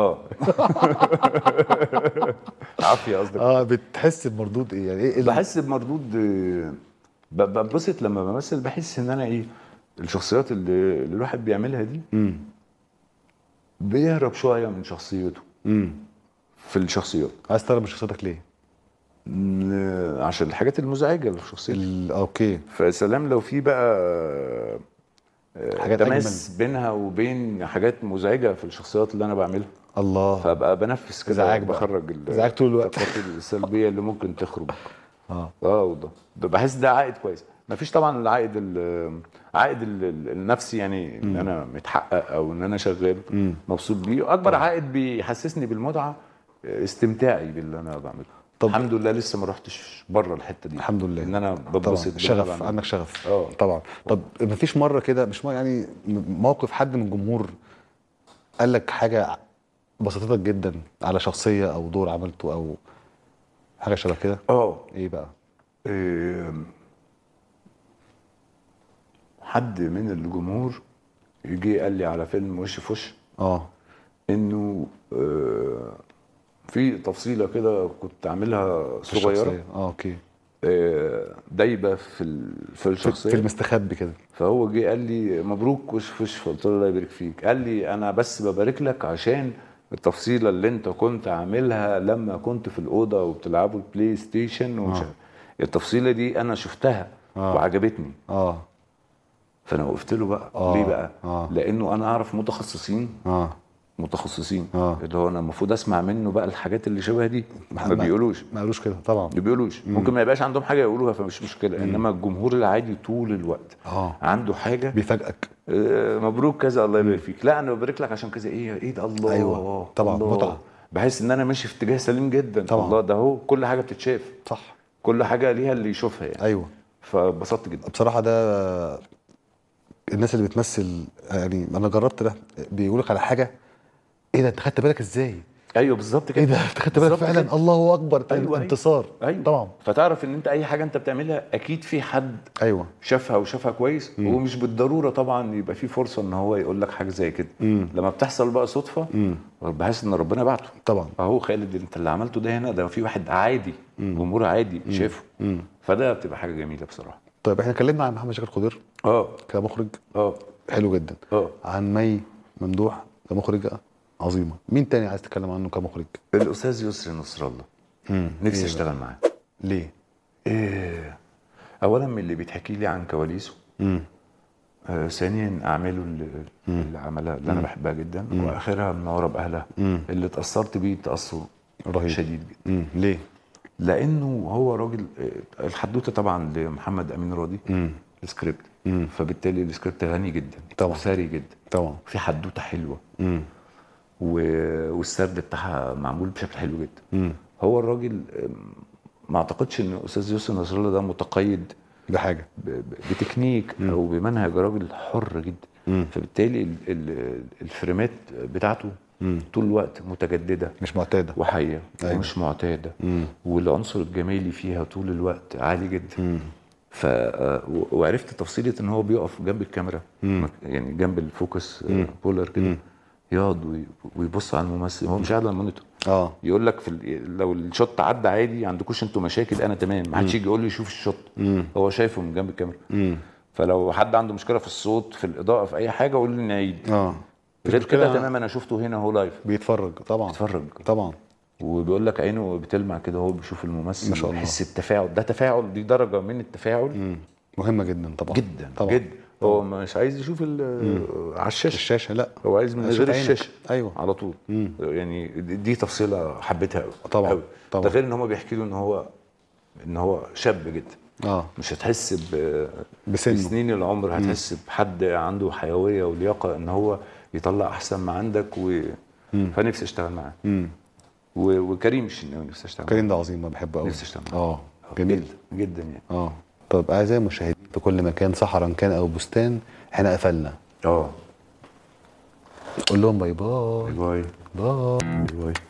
عافيه قصدك؟ بتحس بمردود ايه يعني؟ ايه بحس بمردود، ببسط لما بمثل، بحس ان انا الشخصيات اللي الواحد بيعملها دي بيهرب شويه من شخصيته. في الشخصيات عايز تهرب من شخصيتك ليه؟ عشان الحاجات المزعجه اللي في شخصيتي. اوكي. فسلام لو في بقى حاجات تماس بينها وبين حاجات مزعجه في الشخصيات اللي انا بعملها. الله. فابقى بنفس كده، بخرج ازعاج طول الوقت الطاقات السلبيه اللي ممكن تخرج. ده بحس ده عائد كويس. مفيش طبعا العائد النفسي، يعني ان انا متحقق او ان انا شغال مبسوط بيه. اكبر عائد بيحسسني بالمتعه استمتاعي باللي انا بعمله. الحمد لله لسه ما رحتش بره الحته دي. الحمد لله ان انا ببسط. شغف، عندك شغف. طبعا. طب مفيش مره كده، مش يعني موقف حد من الجمهور قال لك حاجه بسطتك جدا على شخصيه او دور عملته او حاجه شبه كده؟ ايه بقى؟ حد من الجمهور يجي قال لي على فيلم وش في وش انه في تفصيله كده كنت عاملها صغيره اوكي دايبه في الشخصيه، في المستخبي كده. فهو جه قال لي مبروك وش في وش، فقلت له الله يبارك فيك. قال لي انا بس ببارك لك عشان التفصيله اللي انت كنت عاملها لما كنت في الاوضه وبتلعبوا البلاي ستيشن ومش التفصيله دي انا شفتها وعجبتني. فانا وقفت له بقى ليه بقى؟ لانه انا اعرف متخصصين متخصصين اللي هو انا المفروض اسمع منه بقى الحاجات اللي شبه دي. ما بيقولوش كده طبعا، ما بيقولوش. ممكن ما يبقاش عندهم حاجه يقولوها فمش مشكله، انما الجمهور العادي طول الوقت عنده حاجه بيفاجئك. مبروك كذا، الله يبارك فيك، لا انا ببارك لك عشان كذا. ايه ده؟ الله. ايوه طبعا، الله. متعه. بحس ان انا ماشي في اتجاه سليم جدا طبعا. الله، ده هو كل حاجه بتتشاف، صح، كل حاجه ليها اللي يشوفها يعني. ايوه. فبسطت جدا بصراحه. ده الناس اللي بتمثل يعني، انا جربت ده، بيقول لك على حاجه، ايه ده انت خدت بالك ازاي؟ ايوه بالظبط كده. ايه ده انت خدت بالك فعلا كده. الله اكبر. أيوة انتصار. أيوة. طبعا. فتعرف ان انت اي حاجه انت بتعملها اكيد في حد ايوه شافها وشافها كويس. ومش بالضروره طبعا يبقى في فرصه ان هو يقول لك حاجه زي كده. لما بتحصل بقى صدفه بحس ان ربنا بعته طبعا. اهو خالد انت اللي عملته ده هنا، ده في واحد عادي جمهور عادي شافه. فده بتبقى حاجه جميله بصراحه. طيب احنا اتكلمنا عن محمد شاكر خضير كمخرج حلو جدا. عن مي ممدوح كمخرجه عظيمه. مين تاني عايز تتكلم عنه كمخرج؟ الاستاذ يسري نصر الله. نفسي اشتغل معاه. ليه؟ اولا من اللي بيتحكي لي عن كواليسه. ثانيا اعماله اللي عملها اللي انا بحبها جدا. واخرها منوره باهلها اللي اتاثرت بيه تاثر رهيب شديد جدا. ليه؟ لانه هو راجل. الحدوته طبعا لمحمد امين راضي السكريبت. فبالتالي السكريبت غني جدا طبعا، ثري جدا طبعا، في حدوته حلوه. والسرد بتاعها معمول بشكل حلو جدا. هو الراجل ما اعتقدش ان الاستاذ يسري نصر الله ده متقيد بحاجه، بتكنيك او بمنهج. راجل حر جدا. فبالتالي الفريمات بتاعته طول الوقت متجدده، مش معتاده وحيه. ومش معتاده. والعنصر الجمالي فيها طول الوقت عالي جدا. وعرفت تفصيله ان هو بيقف جنب الكاميرا يعني جنب الفوكس بولر كده، يقعد ويبص على الممثل. هو مش قاعد على المونيتور. يقول لك لو الشوت عدى عادي عندكوش انتوا مشاكل، انا تمام، ما حدش يجي يقول لي شوف الشوت. هو شايفه من جنب الكاميرا. فلو حد عنده مشكله في الصوت في الاضاءه في اي حاجه قول لي نعيد. غير كده تمام انا شفته هنا هو لايف بيتفرج. طبعا بيتفرج طبعا. وبيقول لك عينه بتلمع كده وهو بيشوف الممثل. ما شاء الله. بيحس التفاعل ده تفاعل، دي درجه من التفاعل مهمه جدا. طبعا جدا طبعا. جدا. هو مش عايز يشوف على الشاشه، لا هو عايز من غير الشاشه. ايوه على طول. يعني دي تفصيله حبيتها قوي طبعا قوي. طبعا. ده غير ان هم بيحكي له ان هو شاب جدا. مش هتحس بسنين العمر، هتحس بحد عنده حيويه ولياقه ان هو يطلع احسن ما عندك. فنفسي اشتغل معاه. وكريم الشناوي نفسي اشتغل معاه. كريم ده عظيم، ما بحبه قوي. نفسي اشتغل معاه. جميل جدا يعني. طب اعزائي المشاهدين في كل مكان، صحراء كان او بستان، احنا قفلنا. قول لهم باي باي. باي باي. باي باي.